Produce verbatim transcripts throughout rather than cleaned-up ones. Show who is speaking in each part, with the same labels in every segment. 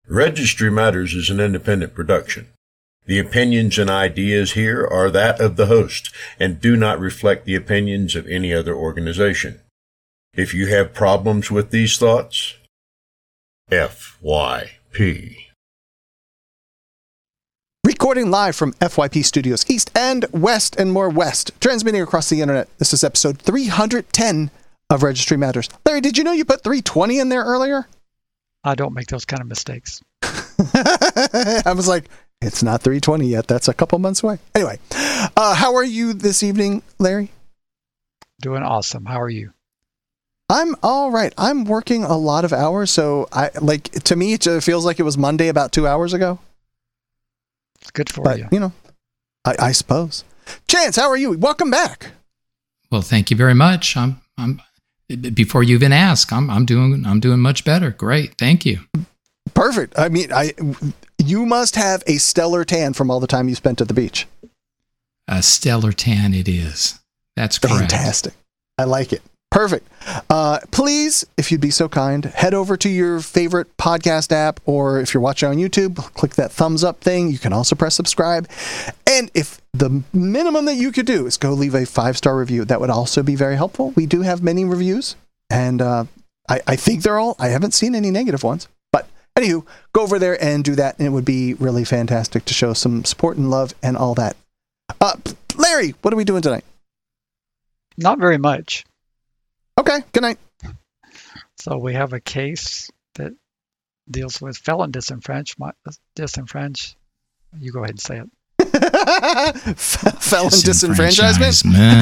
Speaker 1: Registry Matters is an independent production. The opinions and ideas here are that of the host and do not reflect the opinions of any other organization. If you have problems with these thoughts, F Y P.
Speaker 2: Recording live from F Y P Studios East and West and more West, transmitting across the internet. This is episode three hundred ten of Registry Matters. Larry, did you know you put three twenty in there earlier?
Speaker 3: I don't make those kind of mistakes.
Speaker 2: I was like, it's not three twenty yet. That's a couple months away. Anyway, uh, how are you this evening, Larry?
Speaker 3: Doing awesome. How are you?
Speaker 2: I'm all right. I'm working a lot of hours, so I like to me it feels like it was Monday about two hours ago.
Speaker 3: It's good for
Speaker 2: but,
Speaker 3: you.
Speaker 2: You know, I, I suppose. Chance, how are you? Welcome back.
Speaker 4: Well, thank you very much. I'm I'm before you even ask, I'm I'm doing I'm doing much better. Great. Thank you.
Speaker 2: Perfect. I mean, I you must have a stellar tan from all the time you spent at the beach.
Speaker 4: A stellar tan it is. That's correct.
Speaker 2: Fantastic. I like it. Perfect. Uh, please, if you'd be so kind, head over to your favorite podcast app, or if you're watching on YouTube, click that thumbs up thing. You can also press subscribe. And if the minimum that you could do is go leave a five-star review, that would also be very helpful. We do have many reviews, and uh, I, I think they're all, I haven't seen any negative ones. But anywho, go over there and do that, and it would be really fantastic to show some support and love and all that. Uh, Larry, what are we doing tonight?
Speaker 3: Not very much.
Speaker 2: Okay, good night.
Speaker 3: So we have a case that deals with felon disenfranchisement. Disenfranch. You go ahead and say
Speaker 2: it. Felon disenfranchisement?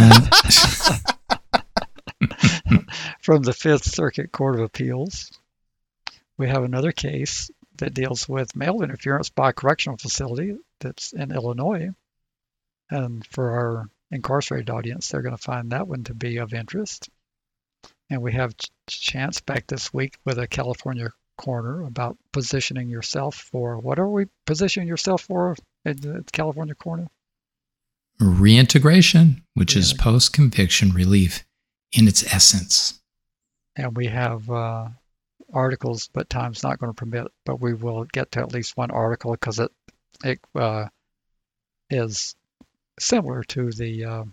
Speaker 3: From the Fifth Circuit Court of Appeals. We have another case that deals with mail interference by a correctional facility that's in Illinois. And for our incarcerated audience, they're going to find that one to be of interest. And we have Chance back this week with a California coroner about positioning yourself for, what are we positioning yourself for at the California coroner?
Speaker 4: Reintegration, which yeah. is post-conviction relief in its essence.
Speaker 3: And we have uh, articles, but time's not going to permit, but we will get to at least one article because it, it uh, is similar to the uh,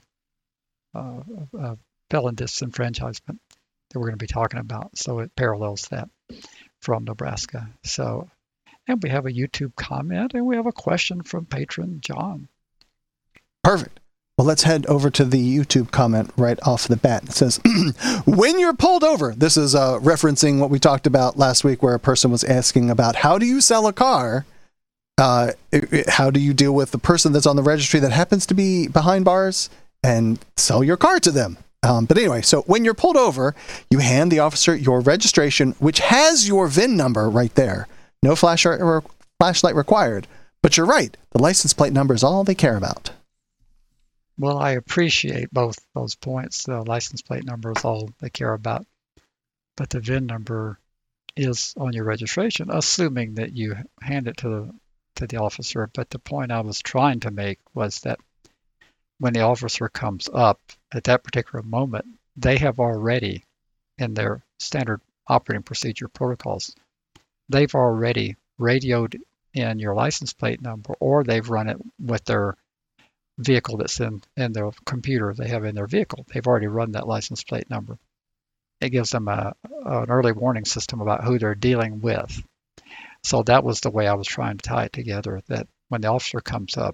Speaker 3: uh, uh, felon disenfranchisement that we're going to be talking about. So it parallels that from Nebraska. So, and we have a YouTube comment and we have a question from patron John.
Speaker 2: Perfect. Well, let's head over to the YouTube comment right off the bat. It says, when you're pulled over, this is uh, referencing what we talked about last week where a person was asking about how do you sell a car? Uh, it, it, how do you deal with the person that's on the registry that happens to be behind bars and sell your car to them? Um, but anyway, so when you're pulled over, you hand the officer your registration, which has your V I N number right there. No flashlight, re- flashlight required. But you're right. The license plate number is all they care about.
Speaker 3: Well, I appreciate both those points. The license plate number is all they care about. But the V I N number is on your registration, assuming that you hand it to the, to the officer. But the point I was trying to make was that when the officer comes up at that particular moment, they have already, in their standard operating procedure protocols, they've already radioed in your license plate number, or they've run it with their vehicle that's in, in their computer they have in their vehicle. They've already run that license plate number. It gives them a, an early warning system about who they're dealing with. So that was the way I was trying to tie it together, that when the officer comes up,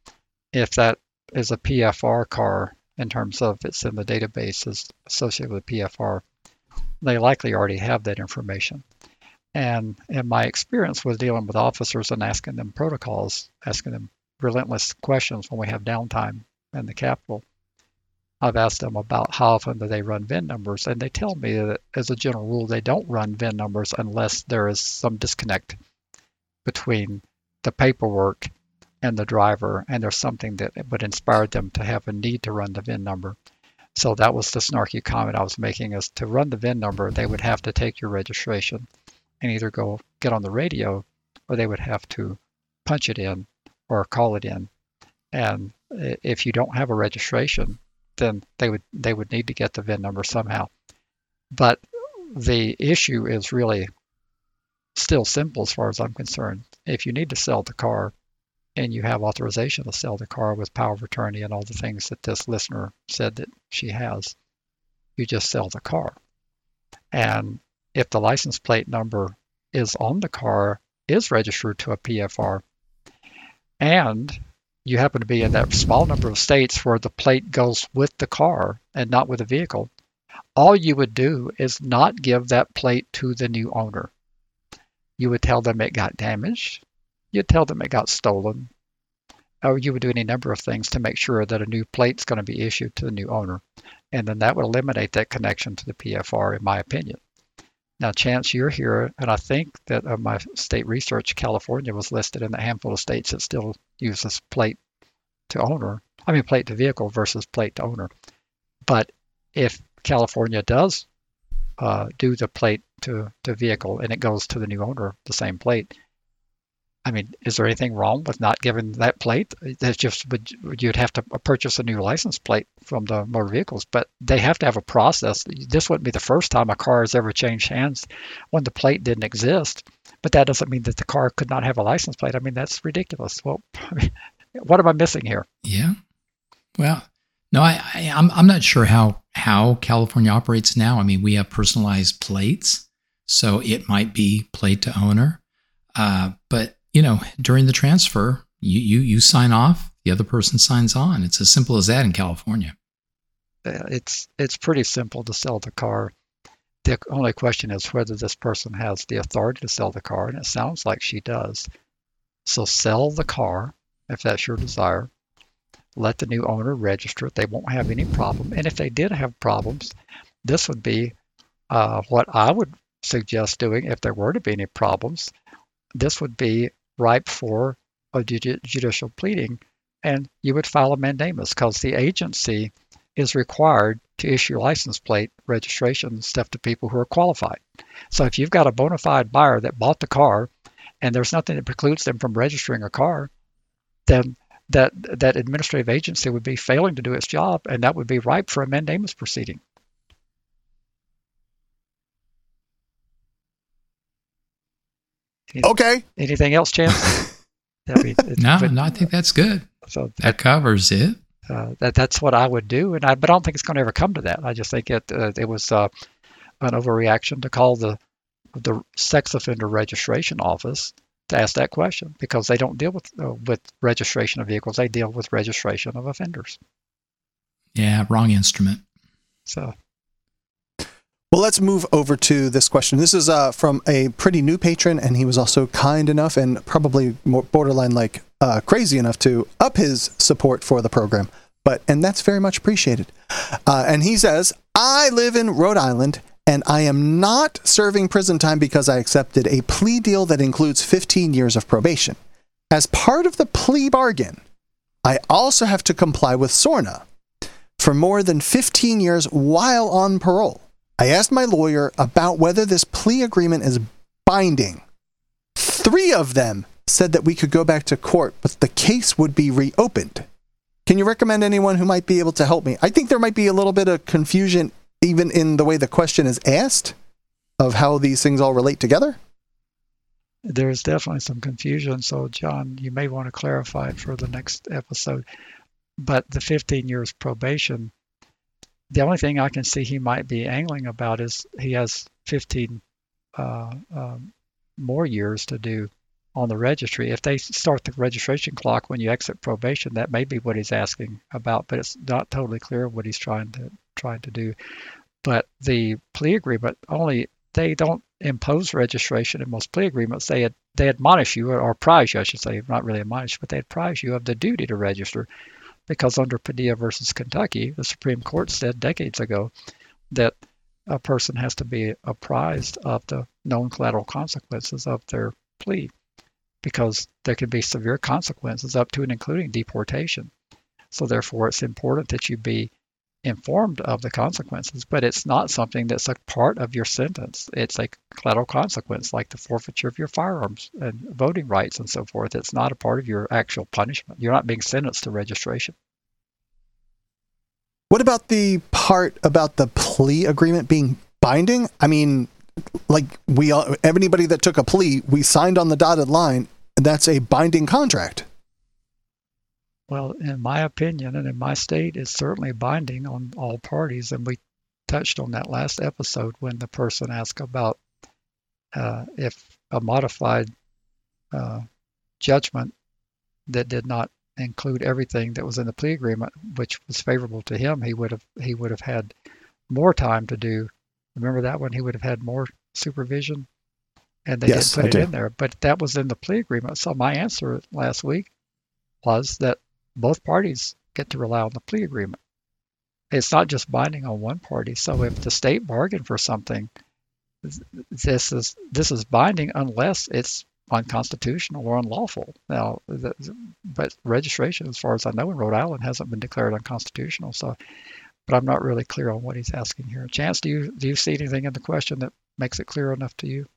Speaker 3: if that is a P F R car, in terms of it's in the databases associated with P F R, they likely already have that information. And in my experience with dealing with officers and asking them protocols, asking them relentless questions when we have downtime in the Capitol, I've asked them about how often do they run V I N numbers, and they tell me that as a general rule, they don't run V I N numbers unless there is some disconnect between the paperwork and the driver, and there's something that would inspire them to have a need to run the V I N number. So that was the snarky comment I was making, is to run the V I N number, they would have to take your registration and either go get on the radio, or they would have to punch it in or call it in. And if you don't have a registration, then they would they would need to get the V I N number somehow. But the issue is really still simple as far as I'm concerned. If you need to sell the car and you have authorization to sell the car with power of attorney and all the things that this listener said that she has, you just sell the car. And if the license plate number is on the car, is registered to a P F R, and you happen to be in that small number of states where the plate goes with the car and not with the vehicle, all you would do is not give that plate to the new owner. You would tell them it got damaged. You'd tell them it got stolen. Or you would do any number of things to make sure that a new plate's going to be issued to the new owner. And then that would eliminate that connection to the P F R, in my opinion. Now, Chance, you're here, and I think that uh, my state research, California was listed in the handful of states that still uses plate to owner. I mean, plate to vehicle versus plate to owner. But if California does uh, do the plate to, to vehicle and it goes to the new owner, the same plate, I mean, is there anything wrong with not giving that plate? That's just, you'd have to purchase a new license plate from the motor vehicles, but they have to have a process. This wouldn't be the first time a car has ever changed hands when the plate didn't exist, but that doesn't mean that the car could not have a license plate. I mean, that's ridiculous. Well, I mean, what am I missing here?
Speaker 4: Yeah. Well, no, I, I, I'm I'm not sure how how California operates now. I mean, we have personalized plates, so it might be plate to owner, uh, but you know, during the transfer, you, you you sign off, the other person signs on. It's as simple as that in California.
Speaker 3: It's it's pretty simple to sell the car. The only question is whether this person has the authority to sell the car, and it sounds like she does. So sell the car if that's your desire. Let the new owner register it. They won't have any problem. And if they did have problems, this would be uh, what I would suggest doing if there were to be any problems. This would be ripe for a judicial pleading, and you would file a mandamus because the agency is required to issue license plate registration stuff to people who are qualified. So if you've got a bona fide buyer that bought the car and there's nothing that precludes them from registering a car, then that that administrative agency would be failing to do its job, and that would be ripe for a mandamus proceeding.
Speaker 2: Okay.
Speaker 3: Anything else, Chance? I mean,
Speaker 4: no,
Speaker 3: but,
Speaker 4: no, I think that's good.
Speaker 3: So
Speaker 4: that covers it.
Speaker 3: Uh, that that's what I would do, and I but I don't think it's going to ever come to that. I just think it uh, it was uh, an overreaction to call the the sex offender registration office to ask that question, because they don't deal with uh, with registration of vehicles. They deal with registration of offenders.
Speaker 4: Yeah, wrong instrument.
Speaker 3: So.
Speaker 2: Well, let's move over to this question. This is uh, from a pretty new patron, and he was also kind enough and probably more borderline like uh, crazy enough to up his support for the program. But and that's very much appreciated. Uh, and he says, I live in Rhode Island, and I am not serving prison time because I accepted a plea deal that includes fifteen years of probation. As part of the plea bargain, I also have to comply with SORNA for more than fifteen years while on parole. I asked my lawyer about whether this plea agreement is binding. Three of them said that we could go back to court, but the case would be reopened. Can you recommend anyone who might be able to help me? I think there might be a little bit of confusion even in the way the question is asked of how these things all relate together.
Speaker 3: There's definitely some confusion. So, John, you may want to clarify it for the next episode. But the fifteen years probation, the only thing I can see he might be angling about is he has fifteen uh, um, more years to do on the registry. If they start the registration clock when you exit probation, that may be what he's asking about, but it's not totally clear what he's trying to trying to do. But the plea agreement only, they don't impose registration in most plea agreements. They ad, they admonish you, or apprise you, I should say, not really admonish, but they apprise you of the duty to register. Because under Padilla versus Kentucky, the Supreme Court said decades ago that a person has to be apprised of the known collateral consequences of their plea, because there can be severe consequences up to and including deportation. So therefore, it's important that you be informed of the consequences, but it's not something that's a part of your sentence. It's a collateral consequence, like the forfeiture of your firearms and voting rights and so forth. It's not a part of your actual punishment. You're not being sentenced to registration.
Speaker 2: What about the part about the plea agreement being binding? I mean, like we all, anybody that took a plea, we signed on the dotted line, and that's a binding contract.
Speaker 3: Well, in my opinion and in my state, it's certainly binding on all parties. And we touched on that last episode when the person asked about uh, if a modified uh, judgment that did not include everything that was in the plea agreement, which was favorable to him, he would have he would have had more time to do. Remember that one? He would have had more supervision, and they
Speaker 2: Yes,
Speaker 3: didn't put
Speaker 2: I
Speaker 3: it
Speaker 2: do.
Speaker 3: in there. But that was in the plea agreement. So my answer last week was that both parties get to rely on the plea agreement. It's not just binding on one party. So if the state bargained for something, this is this is binding unless it's unconstitutional or unlawful. Now, the, but registration, as far as I know, in Rhode Island hasn't been declared unconstitutional. So, but I'm not really clear on what he's asking here. Chance, do you do you see anything in the question that makes it clear enough to you?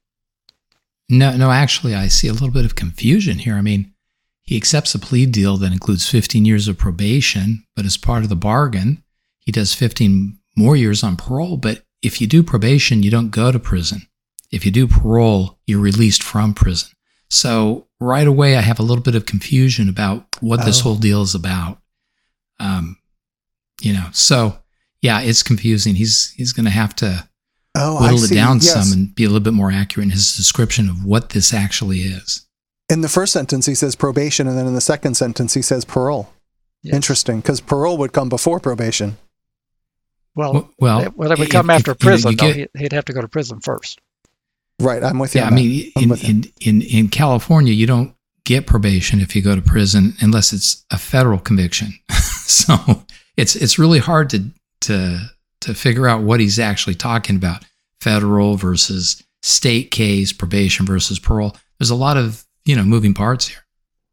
Speaker 4: No, no. Actually, I see a little bit of confusion here. I mean, he accepts a plea deal that includes fifteen years of probation, but as part of the bargain, he does fifteen more years on parole. But if you do probation, you don't go to prison. If you do parole, you're released from prison. So right away, I have a little bit of confusion about what this
Speaker 2: Oh.
Speaker 4: whole deal is about. Um, you know, so yeah, it's confusing. He's he's going to have to
Speaker 2: Oh, I
Speaker 4: whittle it
Speaker 2: see.
Speaker 4: down
Speaker 2: Yes.
Speaker 4: some and be a little bit more accurate in his description of what this actually is.
Speaker 2: In the first sentence, he says probation, and then in the second sentence, he says parole.
Speaker 3: Yes.
Speaker 2: Interesting, because parole would come before probation.
Speaker 3: Well,
Speaker 4: Well, well,
Speaker 3: well, it would
Speaker 4: if-
Speaker 3: come
Speaker 4: if,
Speaker 3: after
Speaker 4: you know,
Speaker 3: prison.
Speaker 4: you
Speaker 3: though.
Speaker 4: get-
Speaker 3: He- He'd have to go to prison first.
Speaker 2: Right, I'm with you.
Speaker 4: Yeah, I
Speaker 2: on that.
Speaker 4: mean,
Speaker 2: I'm
Speaker 4: in,
Speaker 2: with you.
Speaker 4: in, in, in California, you don't get probation if you go to prison unless it's a federal conviction. So it's it's really hard to to to figure out what he's actually talking about. Federal versus state case, probation versus parole. There's a lot of, you know, moving parts here.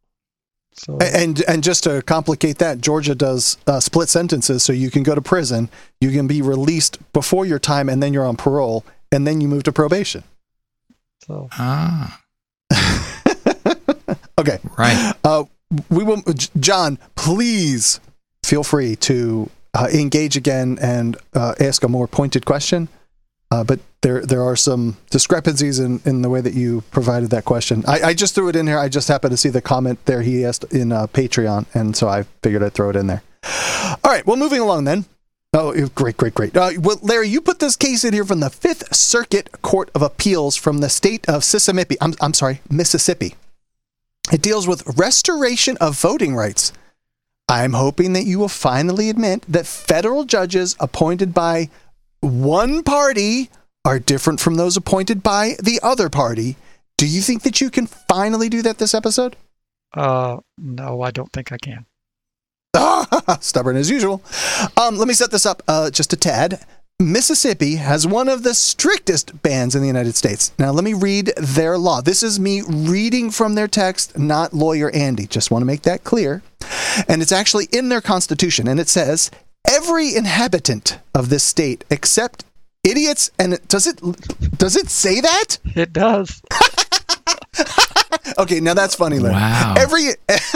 Speaker 3: So
Speaker 2: And and just to complicate that, Georgia does uh, split sentences, so you can go to prison, you can be released before your time, and then you're on parole, and then you move to probation.
Speaker 3: so
Speaker 4: Ah,
Speaker 2: Okay,
Speaker 4: right.
Speaker 2: uh, we will. J- John, please feel free to uh, engage again and uh, ask a more pointed question. Uh, but there there are some discrepancies in, in the way that you provided that question. I, I just threw it in here. I just happened to see the comment there he asked in uh, Patreon, and so I figured I'd throw it in there. All right, well, moving along then. Oh, great, great, great. Uh, well, Larry, you put this case in here from the Fifth Circuit Court of Appeals from the state of Mississippi. I'm, I'm sorry, Mississippi. It deals with restoration of voting rights. I'm hoping that you will finally admit that federal judges appointed by one party are different from those appointed by the other party. Do you think that you can finally do that this episode?
Speaker 3: uh, no, I don't think I can.
Speaker 2: Stubborn as usual. Um, let me set this up uh, just a tad. Mississippi has one of the strictest bans in the United States. Now, let me read their law. This is me reading from their text, not lawyer Andy. Just want to make that clear. And it's actually in their constitution. And it says, every inhabitant of this state except idiots, and does it does it say that?
Speaker 3: It does.
Speaker 2: Okay, now that's funny, Larry.
Speaker 4: Wow.
Speaker 2: Every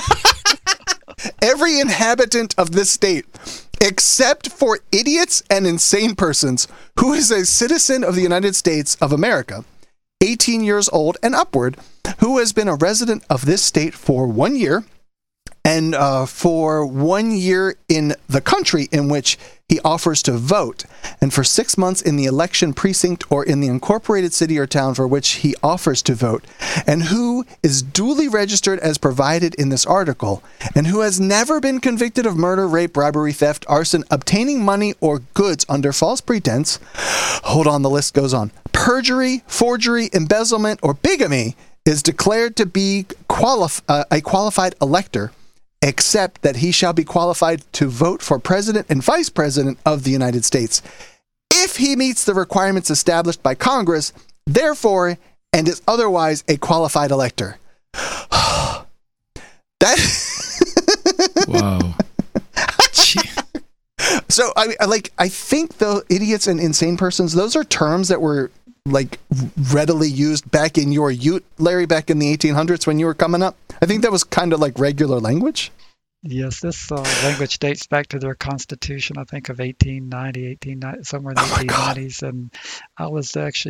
Speaker 2: every inhabitant of this state, except for idiots and insane persons, who is a citizen of the United States of America, eighteen years old and upward, who has been a resident of this state for one year, and uh, for one year in the country in which he offers to vote, and for six months in the election precinct or in the incorporated city or town for which he offers to vote, and who is duly registered as provided in this article, and who has never been convicted of murder, rape, robbery, theft, arson, obtaining money or goods under false pretense. Hold on, the list goes on. Perjury, forgery, embezzlement, or bigamy is declared to be qualif- uh, a qualified elector, except that he shall be qualified to vote for president and vice president of the United States if he meets the requirements established by Congress, therefore, and is otherwise a qualified elector. That.
Speaker 4: Whoa. Gee.
Speaker 2: So I I like I think the idiots and insane persons, those are terms that were like readily used back in your youth, Larry, back in the eighteen hundreds when you were coming up. I think that was kind of like regular language.
Speaker 3: Yes, this uh, language dates back to their constitution, I think of eighteen ninety, eighteen ninety, somewhere in the
Speaker 2: Oh my God.
Speaker 3: eighteen nineties. And I was actually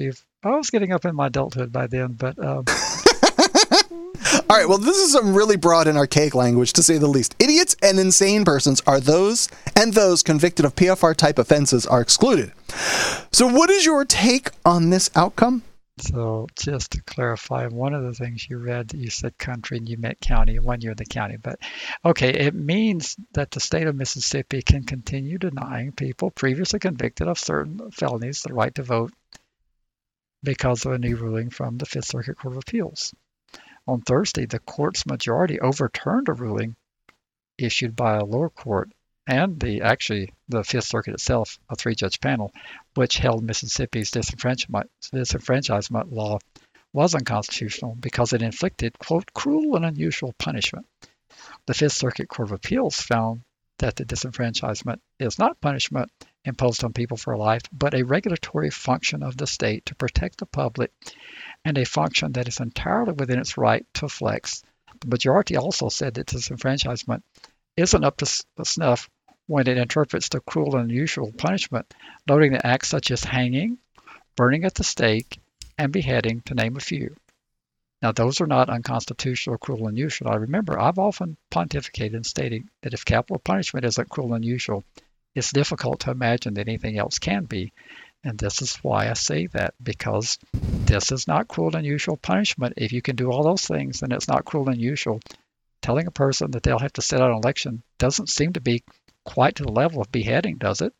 Speaker 3: I was getting up in my adulthood by then, but um,
Speaker 2: all right, well, this is some really broad and archaic language, to say the least. Idiots and insane persons are those, and those convicted of P F R-type offenses are excluded. So what is your take on this outcome?
Speaker 3: So just to clarify, one of the things you read, you said country and you meant county, one year the county. But okay, it means that the state of Mississippi can continue denying people previously convicted of certain felonies the right to vote because of a new ruling from the Fifth Circuit Court of Appeals. On Thursday, the court's majority overturned a ruling issued by a lower court and the actually the Fifth Circuit itself, a three-judge panel, which held Mississippi's disenfranchisement, disenfranchisement law was unconstitutional because it inflicted, quote, cruel and unusual punishment. The Fifth Circuit Court of Appeals found that the disenfranchisement is not punishment imposed on people for life, but a regulatory function of the state to protect the public and a function that is entirely within its right to flex. The majority also said that disenfranchisement isn't up to snuff when it interprets the cruel and unusual punishment, noting that acts such as hanging, burning at the stake, and beheading, to name a few. Now, those are not unconstitutional or cruel and unusual. I remember I've often pontificated in stating that if capital punishment isn't cruel and unusual, it's difficult to imagine that anything else can be. And this is why I say that, because this is not cruel and unusual punishment. If you can do all those things, then it's not cruel and unusual. Telling a person that they'll have to sit out an election doesn't seem to be quite to the level of beheading, does it?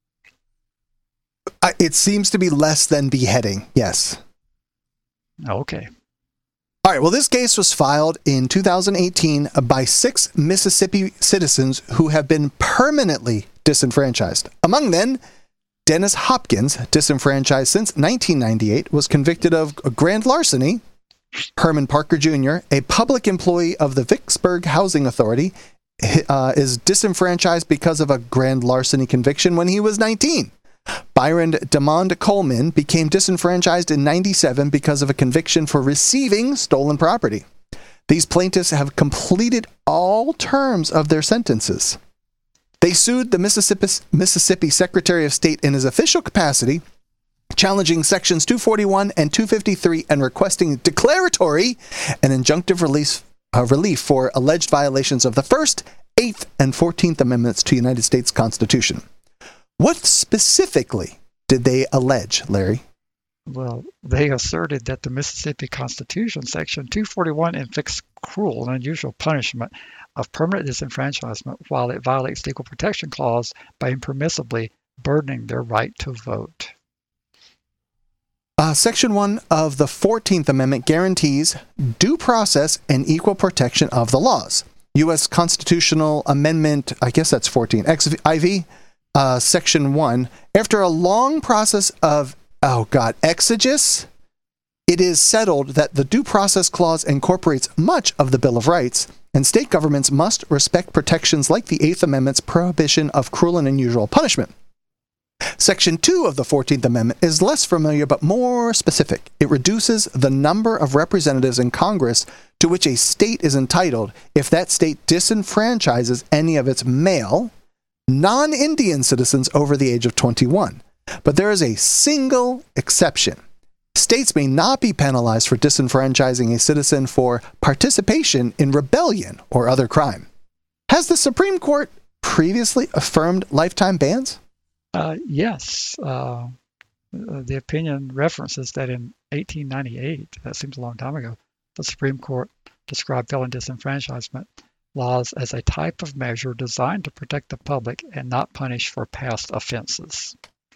Speaker 2: Uh, it seems to be less than beheading, yes.
Speaker 3: Okay.
Speaker 2: All right, well, this case was filed in two thousand eighteen by six Mississippi citizens who have been permanently disenfranchised. Among them, Dennis Hopkins, disenfranchised since nineteen ninety-eight, was convicted of grand larceny. Herman Parker Junior, a public employee of the Vicksburg Housing Authority, uh, is disenfranchised because of a grand larceny conviction when he was nineteen. Byron DeMond Coleman became disenfranchised in ninety-seven because of a conviction for receiving stolen property. These plaintiffs have completed all terms of their sentences. They sued the Mississippi, Mississippi Secretary of State in his official capacity, challenging sections two forty-one and two fifty-three and requesting declaratory and injunctive release, uh, relief for alleged violations of the First, Eighth, and Fourteenth Amendments to the United States Constitution. What specifically did they allege, Larry?
Speaker 3: Well, they asserted that the Mississippi Constitution, Section two forty-one, inflicts cruel and unusual punishment of permanent disenfranchisement while it violates the Equal Protection Clause by impermissibly burdening their right to vote.
Speaker 2: Uh, Section one of the fourteenth Amendment guarantees due process and equal protection of the laws. U S Constitutional Amendment, I guess that's fourteen, X I V, uh, Section one. After a long process of, oh God, exegesis, it is settled that the Due Process Clause incorporates much of the Bill of Rights, and state governments must respect protections like the Eighth Amendment's prohibition of cruel and unusual punishment. Section two of the fourteenth Amendment is less familiar but more specific. It reduces the number of representatives in Congress to which a state is entitled if that state disenfranchises any of its male, non-Indian citizens over the age of twenty-one. But there is a single exception. States may not be penalized for disenfranchising a citizen for participation in rebellion or other crime. Has the Supreme Court previously affirmed lifetime bans?
Speaker 3: Uh, yes. Uh, the opinion references that in eighteen ninety-eight, that seems a long time ago, the Supreme Court described felon disenfranchisement laws as a type of measure designed to protect the public and not punish for past offenses.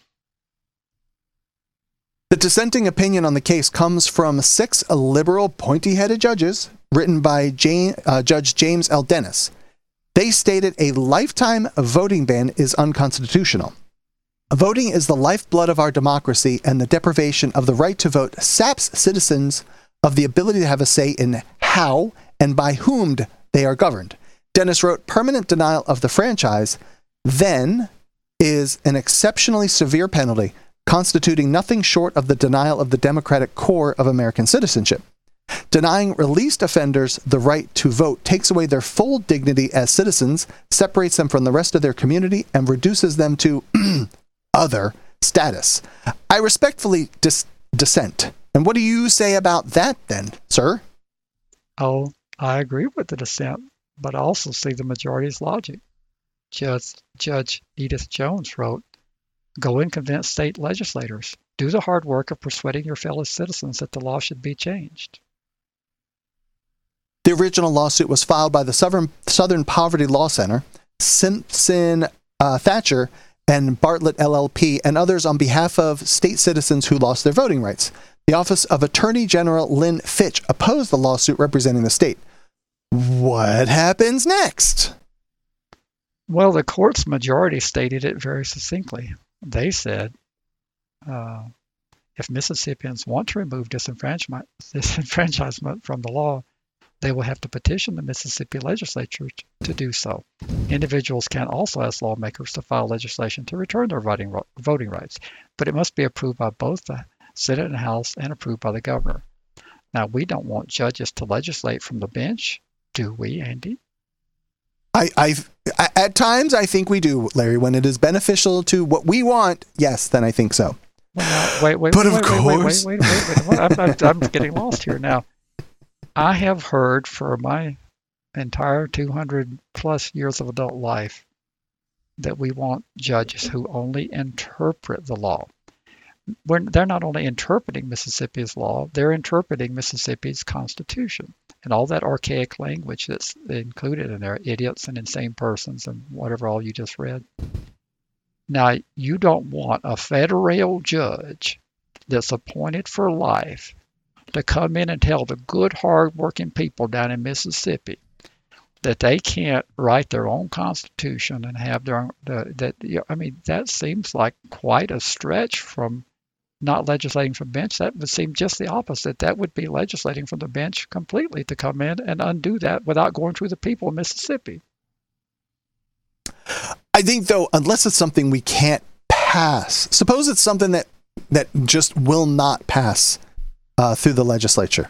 Speaker 2: The dissenting opinion on the case comes from six liberal, pointy-headed judges, written by Jane, uh, Judge James L. Dennis. They stated a lifetime voting ban is unconstitutional. Voting is the lifeblood of our democracy, and the deprivation of the right to vote saps citizens of the ability to have a say in how and by whom they are governed. Dennis wrote, permanent denial of the franchise, then, is an exceptionally severe penalty, constituting nothing short of the denial of the democratic core of American citizenship. Denying released offenders the right to vote takes away their full dignity as citizens, separates them from the rest of their community, and reduces them to other status. I respectfully dis- dissent. And what do you say about that then, sir?
Speaker 3: Oh, I agree with the dissent, but I also see the majority's logic. Judge, Judge Edith Jones wrote, "Go and convince state legislators. Do the hard work of persuading your fellow citizens that the law should be changed."
Speaker 2: The original lawsuit was filed by the Southern, Southern Poverty Law Center, Simpson uh, Thatcher, and Bartlett L L P, and others on behalf of state citizens who lost their voting rights. The Office of Attorney General Lynn Fitch opposed the lawsuit representing the state. What happens next?
Speaker 3: Well, the court's majority stated it very succinctly. They said, uh, if Mississippians want to remove disenfranchise- disenfranchisement from the law, they will have to petition the Mississippi legislature to do so. Individuals can also ask lawmakers to file legislation to return their voting, voting rights, but it must be approved by both the Senate and House and approved by the governor. Now, we don't want judges to legislate from the bench, do we, Andy?
Speaker 2: I, I've, at times, I think we do, Larry. When it is beneficial to what we want, yes, then I think so.
Speaker 3: Well, now, wait, wait,
Speaker 2: but
Speaker 3: wait,
Speaker 2: of
Speaker 3: wait,
Speaker 2: course.
Speaker 3: wait, wait, wait, wait, wait. I'm, I'm, I'm getting lost here now. I have heard for my entire two hundred plus years of adult life that we want judges who only interpret the law. We're, they're not only interpreting Mississippi's law, they're interpreting Mississippi's Constitution. And all that archaic language that's included in there, idiots and insane persons and whatever all you just read. Now, you don't want a federal judge that's appointed for life to come in and tell the good, hard-working people down in Mississippi that they can't write their own constitution and have their own, uh, that, I mean, that seems like quite a stretch from not legislating from bench. That would seem just the opposite. That would be legislating from the bench completely to come in and undo that without going through the people of Mississippi.
Speaker 2: I think, though, unless it's something we can't pass, suppose it's something that, that just will not pass uh, through the legislature.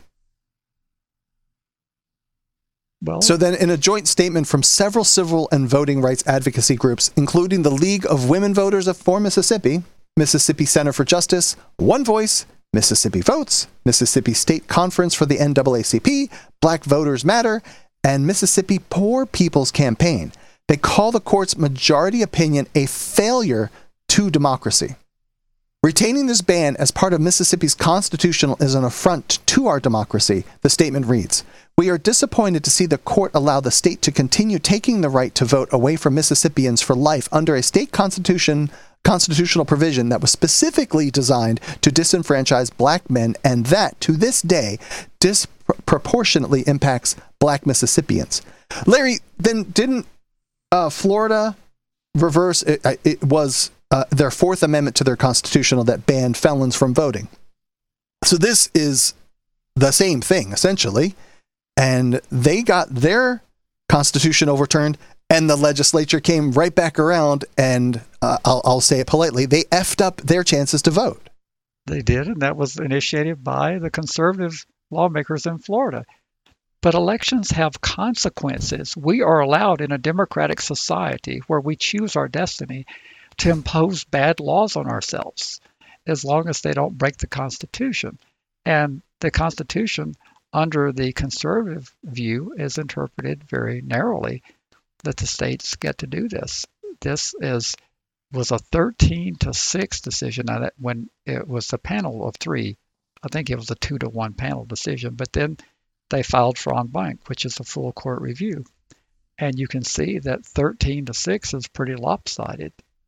Speaker 3: Well,
Speaker 2: so then in a joint statement from several civil and voting rights advocacy groups, including the League of Women Voters for Mississippi, Mississippi Center for Justice, One Voice, Mississippi Votes, Mississippi State Conference for the N double A C P, Black Voters Matter, and Mississippi Poor People's Campaign, they call the court's majority opinion a failure to democracy. Retaining this ban as part of Mississippi's constitution is an affront to our democracy, the statement reads. We are disappointed to see the court allow the state to continue taking the right to vote away from Mississippians for life under a state constitution constitutional provision that was specifically designed to disenfranchise black men, and that, to this day, disproportionately impacts black Mississippians. Larry, then didn't uh, Florida reverse, it, it was uh, their Fourth Amendment to their constitutional that banned felons from voting. So this is the same thing, essentially. And they got their constitution overturned, and the legislature came right back around, and uh, I'll, I'll say it politely, they effed up their chances to vote.
Speaker 3: They did, and that was initiated by the conservative lawmakers in Florida. But elections have consequences. We are allowed in a democratic society where we choose our destiny to impose bad laws on ourselves, as long as they don't break the Constitution. And the Constitution, under the conservative view, is interpreted very narrowly, that the states get to do this. This is was a thirteen to six decision when it was a panel of three. I think it was a two to one panel decision, but then they filed for en banc, which is a full court review. And you can see that thirteen to six is pretty lopsided.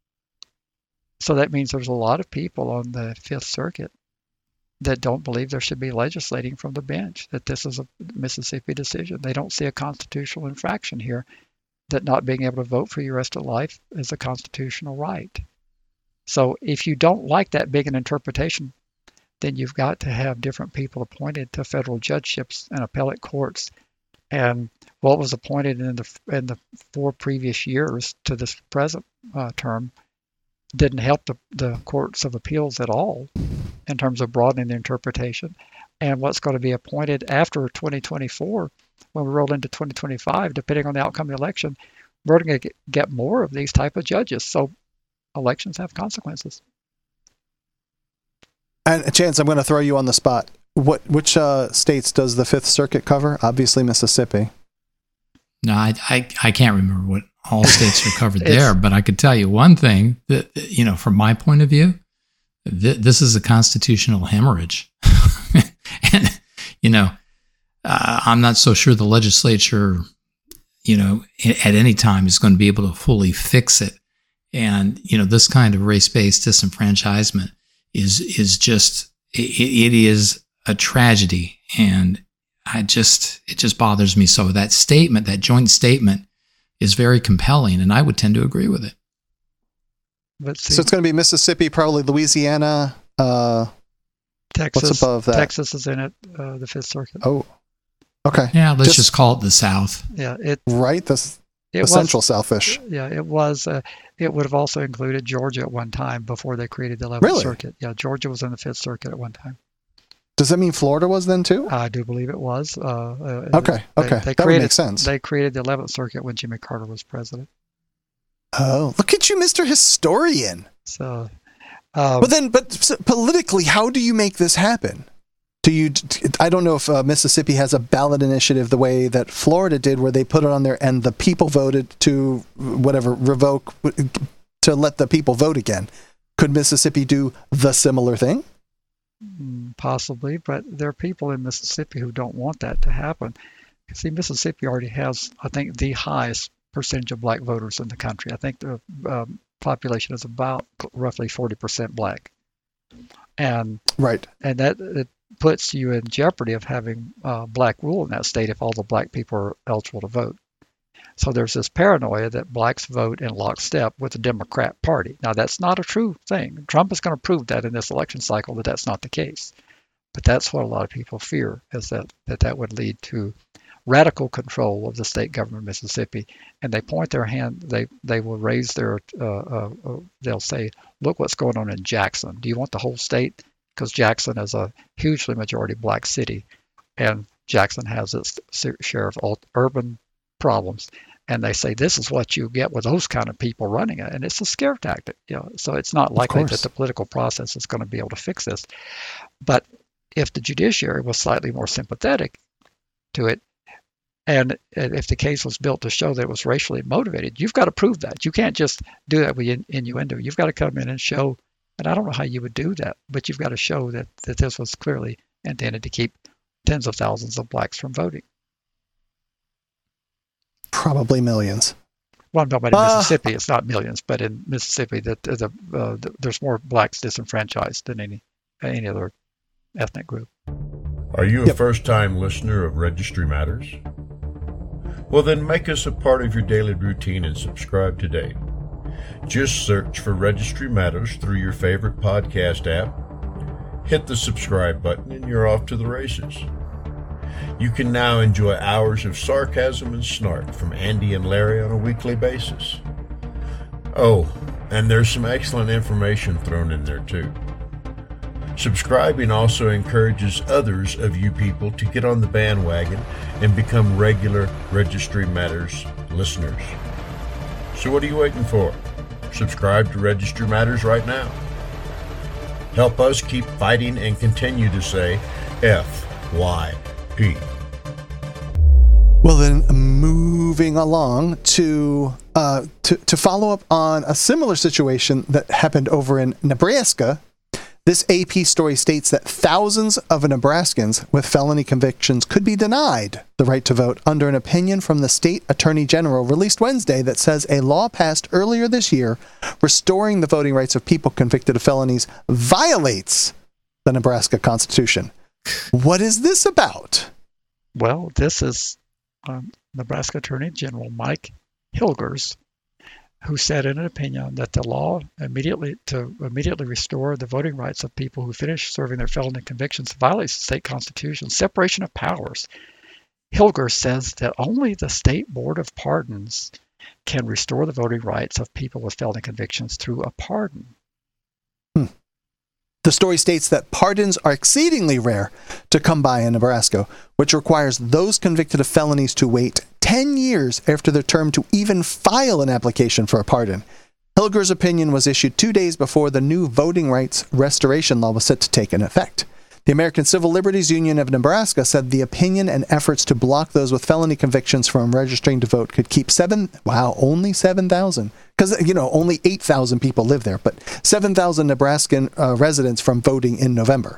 Speaker 3: So that means there's a lot of people on the Fifth Circuit that don't believe there should be legislating from the bench, that this is a Mississippi decision. They don't see a constitutional infraction here, that not being able to vote for your rest of life is a constitutional right. So if you don't like that big an interpretation, then you've got to have different people appointed to federal judgeships and appellate courts. And what was appointed in the in the four previous years to this present uh, term didn't help the, the courts of appeals at all in terms of broadening the interpretation. And what's going to be appointed after twenty twenty-four, when we roll into twenty twenty-five, depending on the outcome of the election, we're going to get more of these type of judges. So elections have consequences.
Speaker 2: And Chance, I'm going to throw you on the spot. What which uh, states does the Fifth Circuit cover? Obviously, Mississippi.
Speaker 4: No, I, I, I can't remember what all states are covered there, but I could tell you one thing that, you know, from my point of view, th- this is a constitutional hemorrhage. And, you know, uh, I'm not so sure the legislature, you know, at any time is going to be able to fully fix it. And, you know, this kind of race-based disenfranchisement is, is just, it, it is a tragedy. And I just, it just bothers me. So that statement, that joint statement is very compelling, and I would tend to agree with it.
Speaker 3: Let's see.
Speaker 2: So it's going to be Mississippi, probably Louisiana. Uh,
Speaker 3: Texas,
Speaker 2: what's above that?
Speaker 3: Texas is in it, uh, the Fifth Circuit.
Speaker 2: Oh, okay.
Speaker 4: Yeah, let's just,
Speaker 2: Just-
Speaker 4: call it the South.
Speaker 3: Yeah, it,
Speaker 2: Right, the,
Speaker 3: it
Speaker 2: the
Speaker 3: was,
Speaker 2: central South-ish.
Speaker 3: Yeah, it was. Uh, it would have also included Georgia at one time before they created the eleventh
Speaker 2: Really?
Speaker 3: Circuit. Yeah, Georgia was in the Fifth Circuit at one time.
Speaker 2: Does that mean Florida was then too?
Speaker 3: I do believe it was. Uh, uh,
Speaker 2: Okay,
Speaker 3: they-
Speaker 2: okay.
Speaker 3: They
Speaker 2: That would
Speaker 3: created,
Speaker 2: make sense.
Speaker 3: They created the eleventh Circuit when Jimmy Carter was president.
Speaker 2: Oh, look at you, Mister Historian.
Speaker 3: So, um,
Speaker 2: But then, but s- politically, how do you make this happen? Do you? I don't know if uh, Mississippi has a ballot initiative the way that Florida did, where they put it on there and the people voted to whatever revoke to let the people vote again. Could Mississippi do the similar thing?
Speaker 3: Mm, possibly, but there are people in Mississippi who don't want that to happen. See, Mississippi already has, I think, the highest percentage of black voters in the country. I think the um, population is about roughly forty percent black, and
Speaker 2: Right.
Speaker 3: and that it puts you in jeopardy of having uh, black rule in that state if all the black people are eligible to vote. So there's this paranoia that blacks vote in lockstep with the Democrat Party. Now, that's not a true thing. Trump is going to prove that in this election cycle that that's not the case. But that's what a lot of people fear, is that that, that would lead to radical control of the state government of Mississippi. And they point their hand, they, they will raise their, uh, uh, uh, they'll say, look what's going on in Jackson. Do you want the whole state? Because Jackson is a hugely majority black city, and Jackson has its share of alt- urban problems. And they say this is what you get with those kind of people running it, and it's a scare tactic. You know, so it's not likely that
Speaker 2: course.
Speaker 3: the political process is going to be able to fix this. But if the judiciary was slightly more sympathetic to it, and if the case was built to show that it was racially motivated, you've got to prove that. You can't just do that with in- innuendo. You've got to come in and show. And I don't know how you would do that, but you've got to show that, that this was clearly intended to keep tens of thousands of blacks from voting.
Speaker 2: Probably millions.
Speaker 3: Well, I'm talking about in
Speaker 2: Uh,
Speaker 3: Mississippi, it's not millions, but in Mississippi, that the, uh, the, there's more blacks disenfranchised than any any other ethnic group.
Speaker 1: Are you a
Speaker 2: Yep.
Speaker 1: first-time listener of Registry Matters? Well, then make us a part of your daily routine and subscribe today. Just search for Registry Matters through your favorite podcast app. Hit the subscribe button and you're off to the races. You can now enjoy hours of sarcasm and snark from Andy and Larry on a weekly basis. Oh, and there's some excellent information thrown in there too. Subscribing also encourages others of you people to get on the bandwagon and become regular Registry Matters listeners. So what are you waiting for? Subscribe to Registry Matters right now. Help us keep fighting and continue to say F Y P.
Speaker 2: Well, then, moving along to uh, to to follow up on a similar situation that happened over in Nebraska. This A P story states that thousands of Nebraskans with felony convictions could be denied the right to vote under an opinion from the state attorney general released Wednesday that says a law passed earlier this year restoring the voting rights of people convicted of felonies violates the Nebraska Constitution. What is this about?
Speaker 3: Well, this is um, Nebraska Attorney General Mike Hilgers, who said in an opinion that the law immediately to immediately restore the voting rights of people who finish serving their felony convictions violates the state constitution, separation of powers. Hilgers says that only the State Board of Pardons can restore the voting rights of people with felony convictions through a pardon.
Speaker 2: Hmm. The story states that pardons are exceedingly rare to come by in Nebraska, which requires those convicted of felonies to wait ten years after their term to even file an application for a pardon. Hilger's opinion was issued two days before the new voting rights restoration law was set to take effect. The American Civil Liberties Union of Nebraska said the opinion and efforts to block those with felony convictions from registering to vote could keep seven, wow, only seven thousand, because, you know, only eight thousand people live there, but seven thousand Nebraskan uh, residents from voting in November.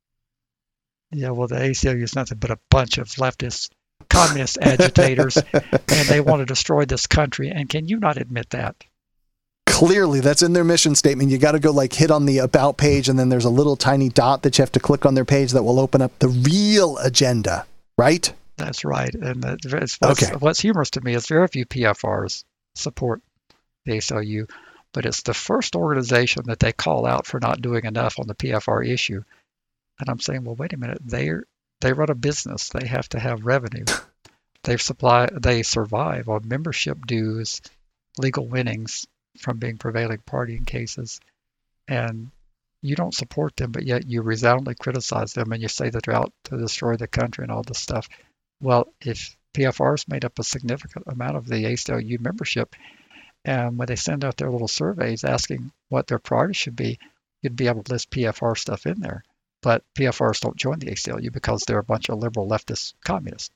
Speaker 3: Yeah, well, the A C L U is nothing but a bunch of leftist communist agitators, and they want to destroy this country. And can you not admit that?
Speaker 2: Clearly, that's in their mission statement. You got to go like hit on the about page, and then there's a little tiny dot that you have to click on their page that will open up the real agenda, right?
Speaker 3: That's right. And it's, what's,
Speaker 2: okay.
Speaker 3: what's humorous to me is very few P F Rs support the A C L U, but it's the first organization that they call out for not doing enough on the P F R issue. And I'm saying, well, wait a minute. They they run a business. They have to have revenue. They supply. They survive on membership dues, legal winnings from being prevailing party in cases, and you don't support them, but yet you resoundingly criticize them and you say that they're out to destroy the country and all this stuff. Well, if P F Rs made up a significant amount of the A C L U membership, and when they send out their little surveys asking what their priorities should be, you'd be able to list P F R stuff in there. But P F Rs don't join the A C L U because they're a bunch of liberal leftist communists.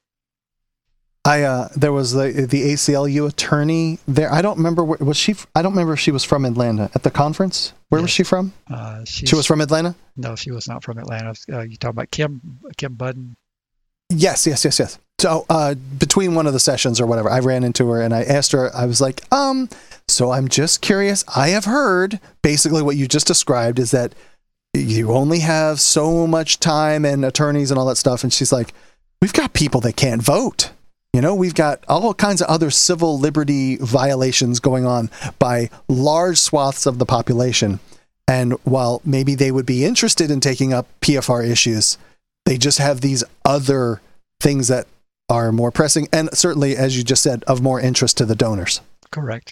Speaker 2: I uh, there was the the A C L U attorney there. I don't remember where was she. I don't remember if she was from Atlanta at the conference. Where yes. was she from?
Speaker 3: Uh,
Speaker 2: she was from Atlanta.
Speaker 3: No, she was not from Atlanta. Uh, you talking about Kim Kim Budden?
Speaker 2: Yes, yes, yes, yes. So uh, between one of the sessions or whatever, I ran into her and I asked her. I was like, um, so I'm just curious. I have heard basically what you just described is that you only have so much time and attorneys and all that stuff. And she's like, we've got people that can't vote. You know, we've got all kinds of other civil liberty violations going on by large swaths of the population. And while maybe they would be interested in taking up P F R issues, they just have these other things that are more pressing and certainly, as you just said, of more interest to the donors.
Speaker 3: Correct.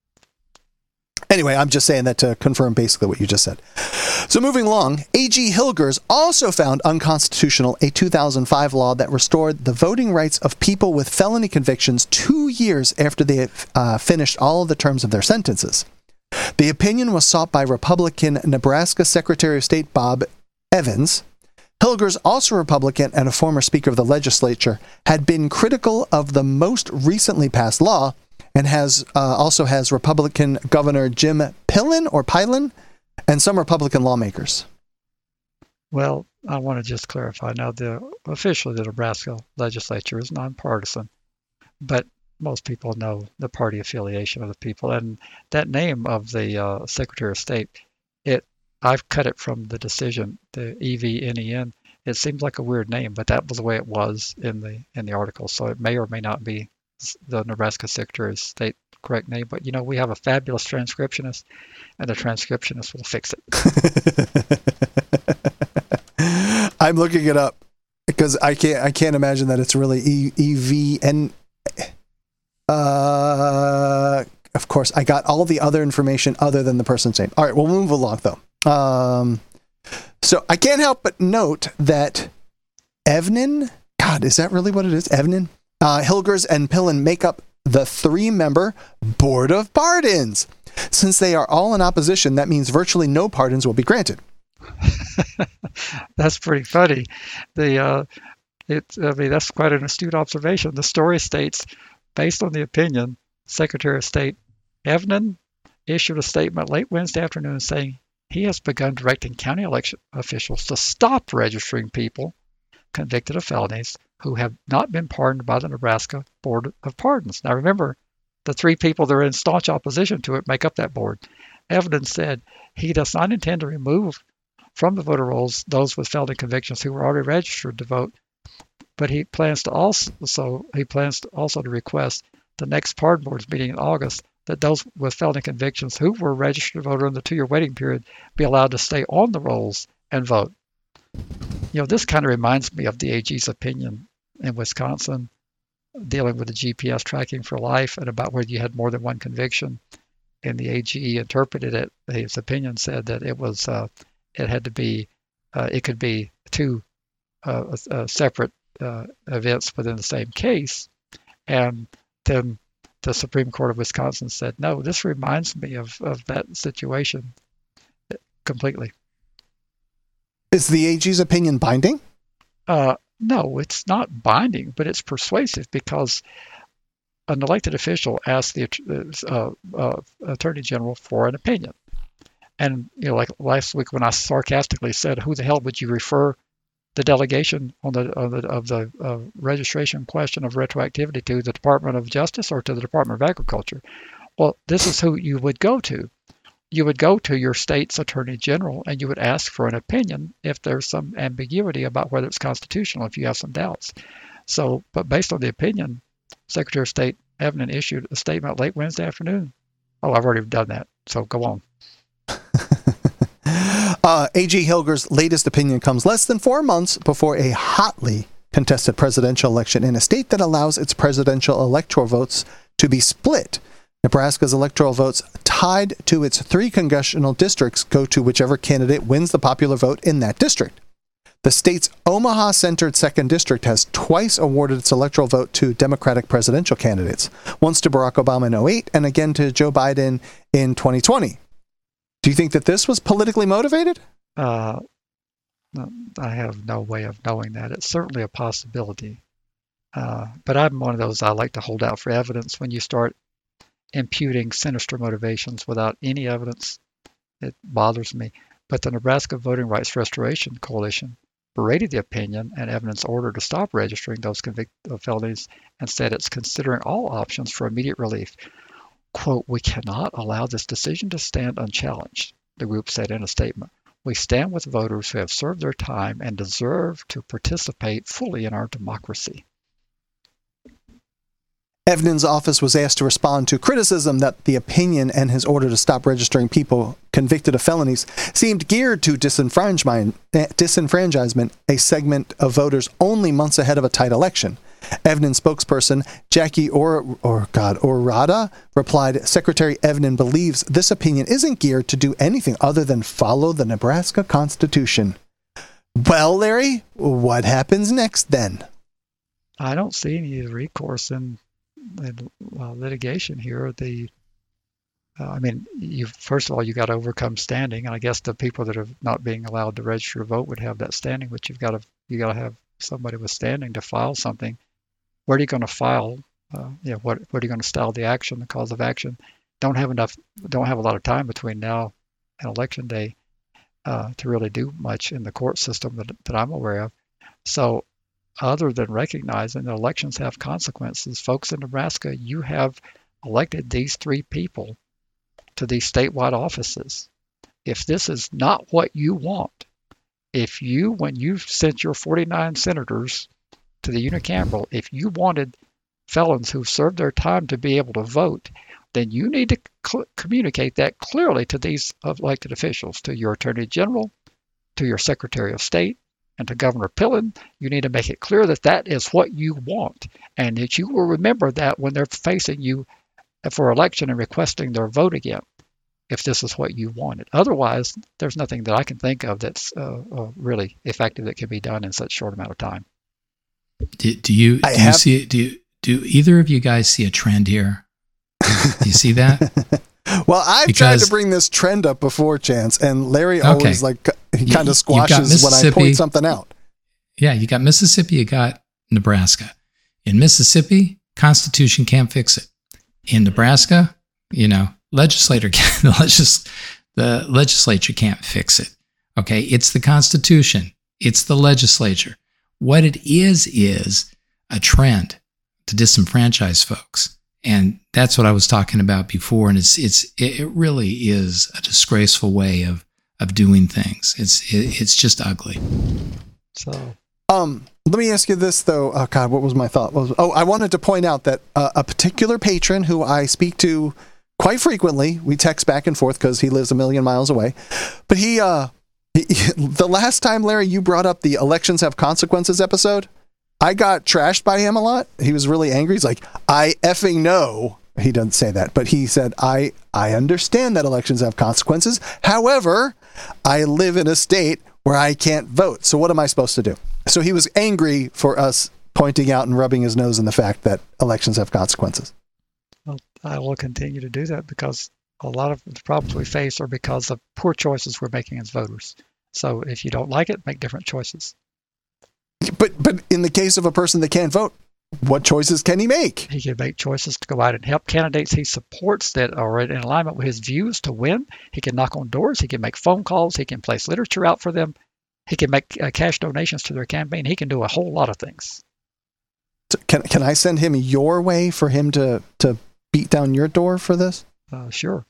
Speaker 2: Anyway, I'm just saying that to confirm basically what you just said. So moving along, A G Hilgers also found unconstitutional a two thousand five law that restored the voting rights of people with felony convictions two years after they uh, finished all of the terms of their sentences. The opinion was sought by Republican Nebraska Secretary of State Bob Evans. Hilgers, also a Republican and a former Speaker of the Legislature, had been critical of the most recently passed law and has uh, also has Republican Governor Jim Pillen or Pillen and some Republican lawmakers.
Speaker 3: Well, I want to just clarify now. The officially the Nebraska legislature is nonpartisan, but most people know the party affiliation of the people, and that name of the uh, Secretary of State. It I've cut it from the decision, the E V N E N. It seems like a weird name, but that was the way it was in the in the article. So it may or may not be the Nebraska Secretary of State correct name, but you know, we have a fabulous transcriptionist, and the transcriptionist will fix
Speaker 2: it. I'm looking it up because I can't I can't imagine that it's really E E V N. Uh, of course, I got all the other information other than the person's name. All right, we'll move along though. Um, so I can't help but note that Evnen, God, is that really what it is? Evnen? Uh, Hilgers and Pillen make up the three-member Board of Pardons. Since they are all in opposition, that means virtually no pardons will be granted.
Speaker 3: That's pretty funny. The uh, it, I mean, that's quite an astute observation. The story states, based on the opinion, Secretary of State Evnen issued a statement late Wednesday afternoon saying he has begun directing county election officials to stop registering people convicted of felonies who have not been pardoned by the Nebraska Board of Pardons. Now remember, the three people that are in staunch opposition to it make up that board. Evans said he does not intend to remove from the voter rolls those with felony convictions who were already registered to vote, but he plans to also so he plans to also to request the next pardon board's meeting in August that those with felony convictions who were registered to vote in the two-year waiting period be allowed to stay on the rolls and vote. You know, this kind of reminds me of the A G's opinion in Wisconsin dealing with the G P S tracking for life and about whether you had more than one conviction. And the A G interpreted it, his opinion said that it was, uh, it had to be, uh, it could be two uh, uh, separate uh, events within the same case. And then the Supreme Court of Wisconsin said, no, this reminds me of, of that situation completely.
Speaker 2: Is the A G's opinion binding?
Speaker 3: Uh, no, it's not binding, but it's persuasive because an elected official asked the uh, uh, Attorney General for an opinion. And, you know, like last week when I sarcastically said, who the hell would you refer the delegation on the, on the of the uh, registration question of retroactivity to, the Department of Justice or to the Department of Agriculture? Well, this is who you would go to. You would go to your state's Attorney General and you would ask for an opinion if there's some ambiguity about whether it's constitutional, if you have some doubts. So, but based on the opinion, Secretary of State Evnen issued a statement late Wednesday afternoon. Oh, I've already done that, so go on.
Speaker 2: uh, A G Hilger's latest opinion comes less than four months before a hotly contested presidential election in a state that allows its presidential electoral votes to be split. Nebraska's electoral votes tied to its three congressional districts go to whichever candidate wins the popular vote in that district. The state's Omaha-centered second district has twice awarded its electoral vote to Democratic presidential candidates, once to Barack Obama in oh eight and again to Joe Biden in twenty twenty. Do you think that this was politically motivated?
Speaker 3: Uh, I have no way of knowing that. It's certainly a possibility. Uh, but I'm one of those, I like to hold out for evidence. When you start imputing sinister motivations without any evidence, it bothers me. But the Nebraska Voting Rights Restoration Coalition berated the opinion and Evnen's order to stop registering those convicted felonies and said it's considering all options for immediate relief. Quote, we cannot allow this decision to stand unchallenged, the group said in a statement. We stand with voters who have served their time and deserve to participate fully in our democracy.
Speaker 2: Evnen's office was asked to respond to criticism that the opinion and his order to stop registering people convicted of felonies seemed geared to disenfranchisement, disenfranchisement, a segment of voters only months ahead of a tight election. Evnen spokesperson Jackie or or God Orada replied, Secretary Evnen believes this opinion isn't geared to do anything other than follow the Nebraska Constitution. Well, Larry, what happens next then?
Speaker 3: I don't see any recourse in, in uh, litigation here. The uh, I mean, you first of all, you got to overcome standing, and I guess the people that are not being allowed to register to vote would have that standing, but you've got to you got to have somebody with standing to file something. Where are you going to file? Uh, you know, what what are you going to style the action, the cause of action? Don't have enough. Don't have a lot of time between now and election day uh, to really do much in the court system that that I'm aware of. So, other than recognizing that elections have consequences, folks in Nebraska, you have elected these three people to these statewide offices. If this is not what you want, if you, when you sent your forty-nine senators to the unicameral, if you wanted felons who've served their time to be able to vote, then you need to cl- communicate that clearly to these elected officials, to your Attorney General, to your Secretary of State, and to Governor Pillen. You need to make it clear that that is what you want, and that you will remember that when they're facing you for election and requesting their vote again, if this is what you wanted. Otherwise, there's nothing that I can think of that's uh, uh, really effective that can be done in such a short amount of time.
Speaker 4: Do, do you do
Speaker 2: I
Speaker 4: you
Speaker 2: have-
Speaker 4: see do you, do either of you guys see a trend here? Do you see that?
Speaker 2: Well, I've
Speaker 4: Because-
Speaker 2: tried to bring this trend up before, Chance, and Larry always like he
Speaker 4: You-
Speaker 2: kind
Speaker 4: you've
Speaker 2: of
Speaker 4: got
Speaker 2: squashes when I
Speaker 4: Mississippi.
Speaker 2: point something out.
Speaker 4: Yeah, you got Mississippi, you got Nebraska. In Mississippi, Constitution can't fix it. In Nebraska, you know, legislator can, the, legis, the legislature can't fix it. Okay, it's the Constitution. It's the legislature. What it is is a trend to disenfranchise folks, and that's what I was talking about before. And it's it's it really is a disgraceful way of of doing things. It's it, it's just ugly.
Speaker 3: So,
Speaker 2: Um, let me ask you this though. Oh God, what was my thought? What was, oh, I wanted to point out that uh, a particular patron who I speak to quite frequently, we text back and forth because he lives a million miles away, but he, uh, he, the last time, Larry, you brought up the elections have consequences episode, I got trashed by him a lot. He was really angry. He's like, I effing know. He doesn't say that, but he said, I, I understand that elections have consequences. However, I live in a state where I can't vote. So what am I supposed to do? So he was angry for us pointing out and rubbing his nose in the fact that elections have consequences.
Speaker 3: well, I will continue to do that because a lot of the problems we face are because of poor choices we're making as voters. So if you don't like it, make different choices.
Speaker 2: But but in the case of a person that can't vote, what choices can he make?
Speaker 3: He can make choices to go out and help candidates he supports that are in alignment with his views to win. He can knock on doors. He can make phone calls. He can place literature out for them. He can make uh, cash donations to their campaign. He can do a whole lot of things.
Speaker 2: Can can I send him your way for him to, to beat down your door for this?
Speaker 3: Uh, sure.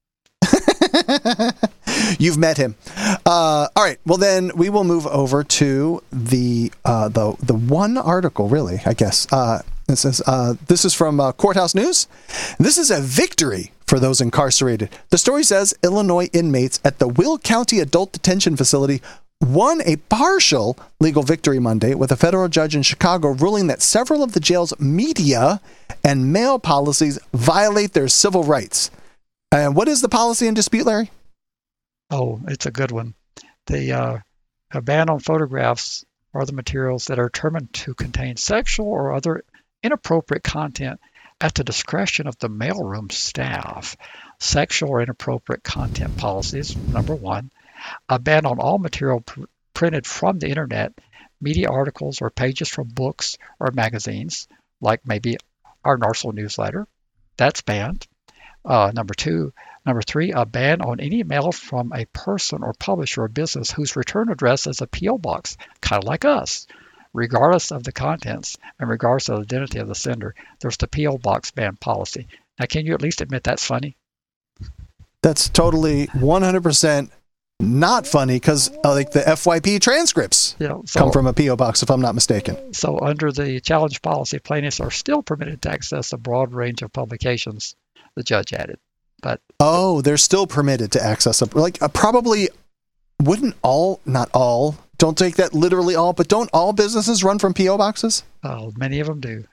Speaker 2: You've met him. Uh, all right. Well, then we will move over to the uh, the the one article, really, I guess. Uh, it says, uh, this is from uh, Courthouse News. This is a victory for those incarcerated. The story says Illinois inmates at the Will County Adult Detention Facility won a partial legal victory Monday with a federal judge in Chicago ruling that several of the jail's media and mail policies violate their civil rights. And what is the policy in dispute, Larry?
Speaker 3: Oh, it's a good one. The uh, a ban on photographs or the materials that are determined to contain sexual or other inappropriate content at the discretion of the mailroom staff. Sexual or inappropriate content policies, number one. A ban on all material pr- printed from the internet, media articles or pages from books or magazines, like maybe our Narsel newsletter. That's banned. Uh, number two. Number three, a ban on any mail from a person or publisher or business whose return address is a P O box, kind of like us. Regardless of the contents and regardless of the identity of the sender, there's the P O box ban policy. Now, can you at least admit that's funny?
Speaker 2: That's totally one hundred percent not funny because uh, like the F Y P transcripts
Speaker 3: Yeah, so,
Speaker 2: come from a P O box, if I'm not mistaken.
Speaker 3: So under the challenge policy, plaintiffs are still permitted to access a broad range of publications, the judge added. But
Speaker 2: oh, they're still permitted to access them. Like uh, probably wouldn't all, not all, don't take that literally all, but don't all businesses run from P O boxes?
Speaker 3: uh, many of them do.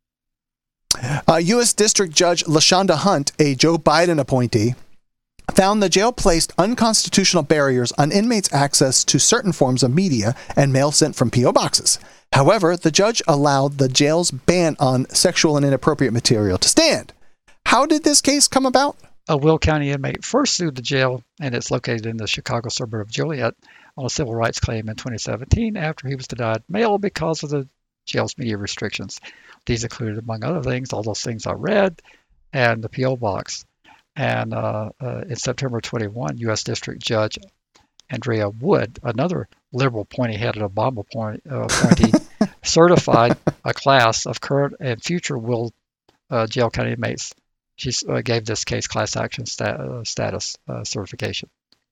Speaker 3: Yep.
Speaker 2: Uh, U S District Judge LaShonda Hunt, a Joe Biden appointee, found the jail placed unconstitutional barriers on inmates' access to certain forms of media and mail sent from P O boxes. However, the judge allowed the jail's ban on sexual and inappropriate material to stand. How did this case come about?
Speaker 3: A Will County inmate first sued the jail, and it's located in the Chicago suburb of Joliet, on a civil rights claim in twenty seventeen after he was denied mail because of the jail's media restrictions. These included, among other things, all those things I read, and the P O box. And uh, uh, in September twenty-first, U S District Judge Andrea Wood, another liberal pointy-headed Obama point, uh, appointee, certified a class of current and future Will uh, jail county inmates. She uh, gave this case class action stat, uh, status uh, certification.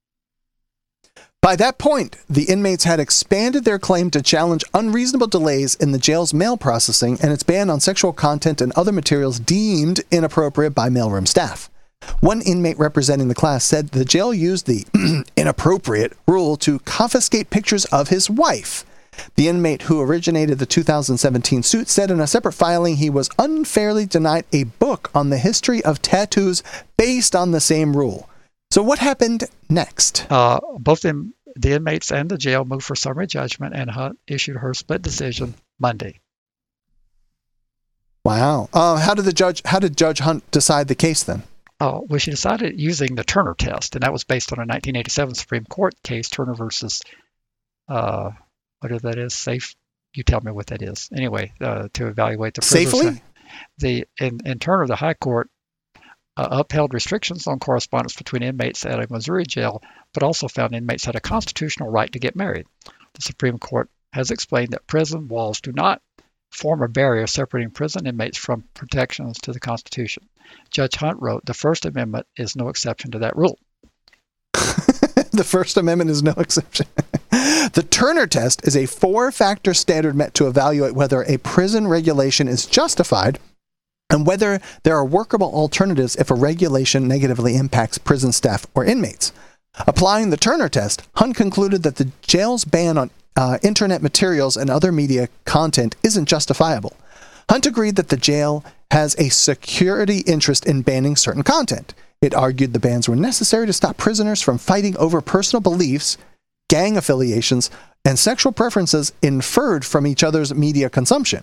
Speaker 2: By that point, the inmates had expanded their claim to challenge unreasonable delays in the jail's mail processing and its ban on sexual content and other materials deemed inappropriate by mailroom staff. One inmate representing the class said the jail used the inappropriate rule to confiscate pictures of his wife. The inmate who originated the two thousand seventeen suit said in a separate filing he was unfairly denied a book on the history of tattoos based on the same rule. So what happened next?
Speaker 3: Uh, both in, the inmates and the jail moved for summary judgment, and Hunt issued her split decision Monday.
Speaker 2: Wow. Uh, how did the judge? How did Judge Hunt decide the case then?
Speaker 3: Oh, well, she decided using the Turner test, and that was based on a nineteen eighty-seven Supreme Court case, Turner versus, uh, whatever that is, safe. You tell me what that is. Anyway, uh, to evaluate the
Speaker 2: Safely?
Speaker 3: The in, in Turner, the High Court uh, upheld restrictions on correspondence between inmates at a Missouri jail, but also found inmates had a constitutional right to get married. The Supreme Court has explained that prison walls do not form a barrier separating prison inmates from protections to the Constitution. Judge Hunt wrote, the First Amendment is no exception to that rule.
Speaker 2: The First Amendment is no exception. The Turner test is a four-factor standard meant to evaluate whether a prison regulation is justified and whether there are workable alternatives if a regulation negatively impacts prison staff or inmates. Applying the Turner test, Hunt concluded that the jail's ban on uh, internet materials and other media content isn't justifiable. Hunt agreed that the jail has a security interest in banning certain content. It argued the bans were necessary to stop prisoners from fighting over personal beliefs, gang affiliations, and sexual preferences inferred from each other's media consumption.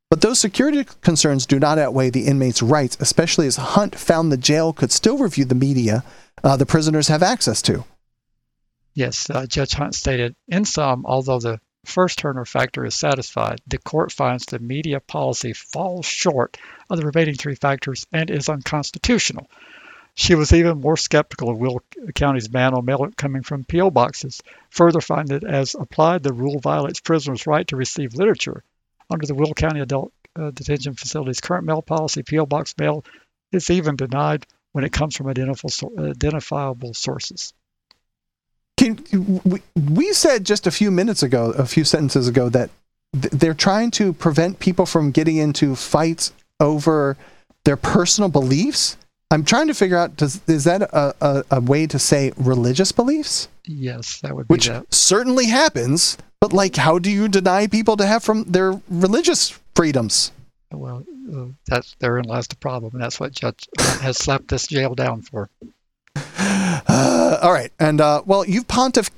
Speaker 2: But those security concerns do not outweigh the inmates' rights, especially as Hunt found the jail could still review the media uh, the prisoners have access to.
Speaker 3: Yes, uh, Judge Hunt stated, in sum, although the first Turner factor is satisfied, the court finds the media policy falls short of the remaining three factors and is unconstitutional. She was even more skeptical of Will County's ban on mail coming from P O boxes, further finding that as applied, the rule violates prisoners' right to receive literature. Under the Will County Adult uh, Detention Facility's current mail policy, P O box mail is even denied when it comes from identifiable sources.
Speaker 2: Can, we, we said just a few minutes ago, a few sentences ago, that th- they're trying to prevent people from getting into fights over their personal beliefs. I'm trying to figure out, does, is that a, a, a way to say religious beliefs?
Speaker 3: Yes, that would be
Speaker 2: Which
Speaker 3: that.
Speaker 2: certainly happens, but like, how do you deny people to have from their religious freedoms?
Speaker 3: Well, uh, that's therein lies the problem, and that's what Judge Hunt has slapped this jail down for.
Speaker 2: Uh, all right, and uh, well, you've pontif-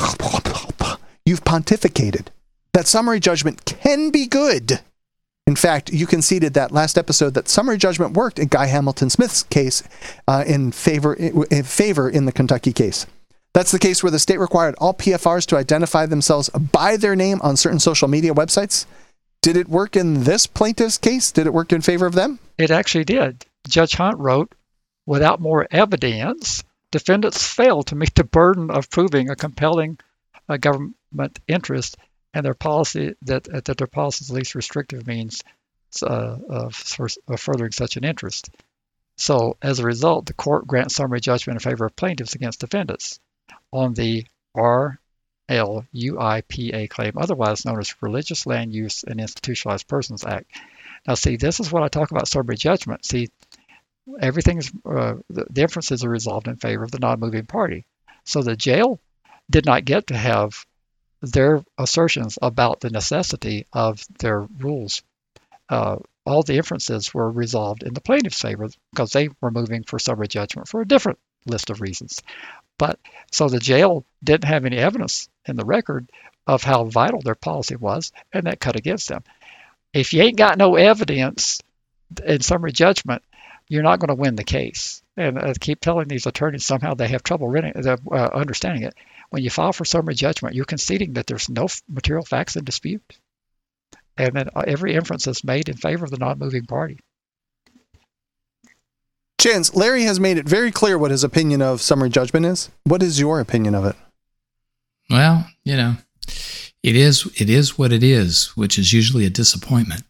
Speaker 2: you've pontificated that summary judgment can be good. In fact, you conceded that last episode that summary judgment worked in Guy Hamilton Smith's case uh, in favor in favor in the Kentucky case. That's the case where the state required all P F Rs to identify themselves by their name on certain social media websites. Did it work in this plaintiff's case? Did it work in favor of them?
Speaker 3: It actually did. Judge Hunt wrote, without more evidence, defendants failed to meet the burden of proving a compelling uh, government interest and their policy that, that their policy's least restrictive means uh, of, for, of furthering such an interest. So as a result, the court grants summary judgment in favor of plaintiffs against defendants on the R L U I P A claim, otherwise known as Religious Land Use and Institutionalized Persons Act. Now, see, this is what I talk about summary judgment. See, everything's uh, the, the inferences are resolved in favor of the non-moving party. So the jail did not get to have their assertions about the necessity of their rules. Uh, all the inferences were resolved in the plaintiff's favor because they were moving for summary judgment for a different list of reasons. But so the jail didn't have any evidence in the record of how vital their policy was, and that cut against them. If you ain't got no evidence in summary judgment, you're not going to win the case. And I keep telling these attorneys somehow they have trouble reading, uh, understanding it. When you file for summary judgment, you're conceding that there's no material facts in dispute, and that every inference is made in favor of the non-moving party.
Speaker 2: Chance, Larry has made it very clear what his opinion of summary judgment is. What is your opinion of it?
Speaker 4: Well, you know, it is it is what it is, which is usually a disappointment.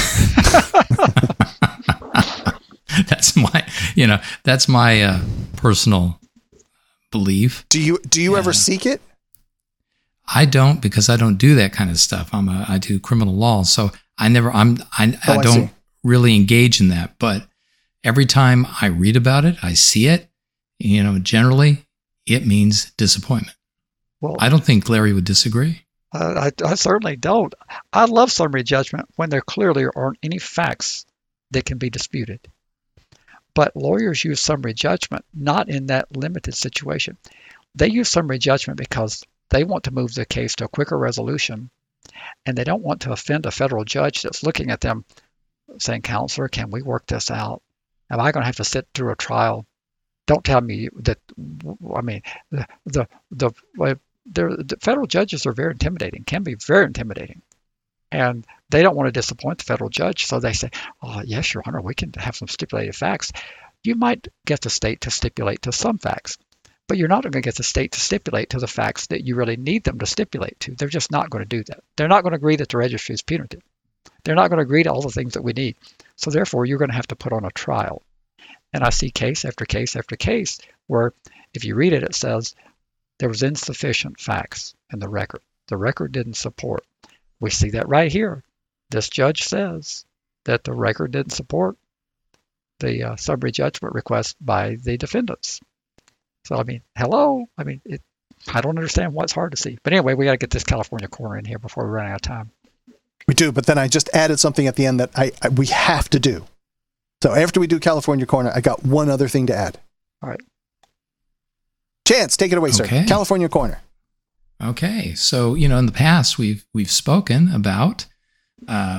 Speaker 4: That's my, you know, that's my uh, personal belief.
Speaker 2: Do you do you
Speaker 4: yeah.
Speaker 2: ever seek it?
Speaker 4: I don't, because I don't do that kind of stuff. I'm a I do criminal law, so I never I'm I,
Speaker 2: oh,
Speaker 4: I don't
Speaker 2: I
Speaker 4: really engage in that. But every time I read about it, I see it. You know, generally, it means disappointment.
Speaker 3: Well,
Speaker 4: I don't think Larry would disagree.
Speaker 3: I, I, I certainly don't. I love summary judgment when there clearly aren't any facts that can be disputed. But lawyers use summary judgment not in that limited situation. They use summary judgment because they want to move the case to a quicker resolution, and they don't want to offend a federal judge that's looking at them saying, "Counselor, can we work this out? Am I going to have to sit through a trial? Don't tell me that." I mean, the the the, the federal judges are very intimidating, can be very intimidating, and they don't want to disappoint the federal judge, so they say, "Oh, yes, Your Honor, we can have some stipulated facts." You might get the state to stipulate to some facts, but you're not going to get the state to stipulate to the facts that you really need them to stipulate to. They're just not going to do that. They're not going to agree that the registry is punitive. They're not going to agree to all the things that we need. So therefore, you're going to have to put on a trial. And I see case after case after case where if you read it, it says there was insufficient facts in the record. The record didn't support. We see that right here. This judge says that the record didn't support the uh, summary judgment request by the defendants. So, I mean, hello? I mean, it, I don't understand what's hard to see. But anyway, we got to get this California corner in here before we run out of time.
Speaker 2: We do, but then I just added something at the end that I, I we have to do. So after we do California corner, I got one other thing to add.
Speaker 3: All right.
Speaker 2: Chance, take it away,
Speaker 4: Okay.
Speaker 2: sir. California corner.
Speaker 4: Okay, so you know, in the past we've we've spoken about uh,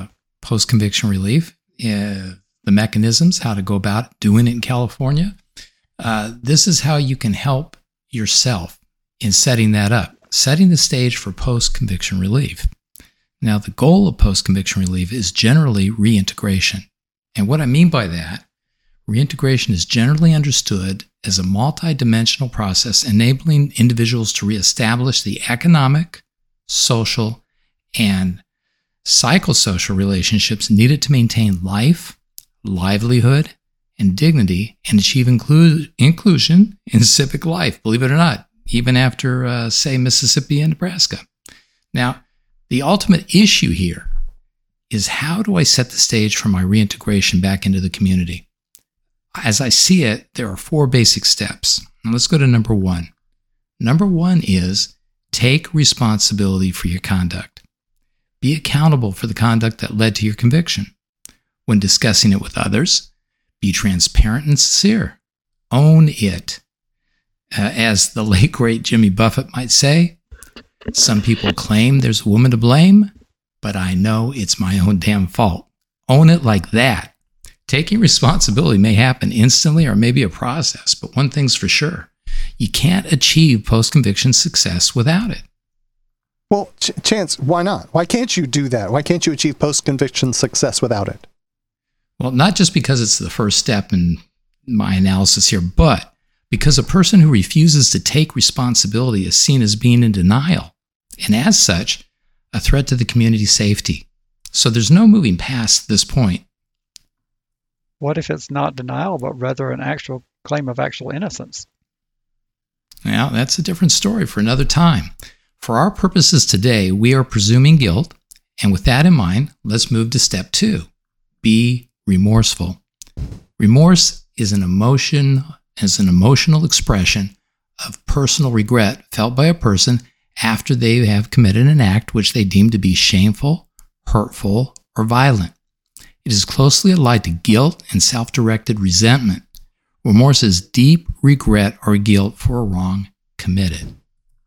Speaker 4: post-conviction relief, uh, the mechanisms, how to go about doing it in California. Uh, this is how you can help yourself in setting that up, setting the stage for post-conviction relief. Now, the goal of post-conviction relief is generally reintegration. And what I mean by that, reintegration is generally understood as a multidimensional process enabling individuals to reestablish the economic, social, and psychosocial relationships needed to maintain life, livelihood, and dignity, and achieve inclu- inclusion in civic life, believe it or not, even after, uh, say, Mississippi and Nebraska. Now, the ultimate issue here is, how do I set the stage for my reintegration back into the community? As I see it, there are four basic steps. Now let's go to number one. Number one is take responsibility for your conduct. Be accountable for the conduct that led to your conviction. When discussing it with others, be transparent and sincere. Own it. Uh, as the late, great Jimmy Buffett might say, some people claim there's a woman to blame, but I know it's my own damn fault. Own it like that. Taking responsibility may happen instantly or maybe a process, but one thing's for sure. You can't achieve post-conviction success without it.
Speaker 2: Well, Ch- Chance, why not? Why can't you do that? Why can't you achieve post-conviction success without it?
Speaker 4: Well, not just because it's the first step in my analysis here, but because a person who refuses to take responsibility is seen as being in denial, and as such, a threat to the community's safety. So there's no moving past this point.
Speaker 3: What if it's not denial, but rather an actual claim of actual innocence?
Speaker 4: Now, that's a different story for another time. For our purposes today, we are presuming guilt, and with that in mind, let's move to step two. Be remorseful. Remorse is an emotion, is an emotional expression of personal regret felt by a person after they have committed an act which they deem to be shameful, hurtful, or violent. It is closely allied to guilt and self-directed resentment. Remorse is deep regret or guilt for a wrong committed.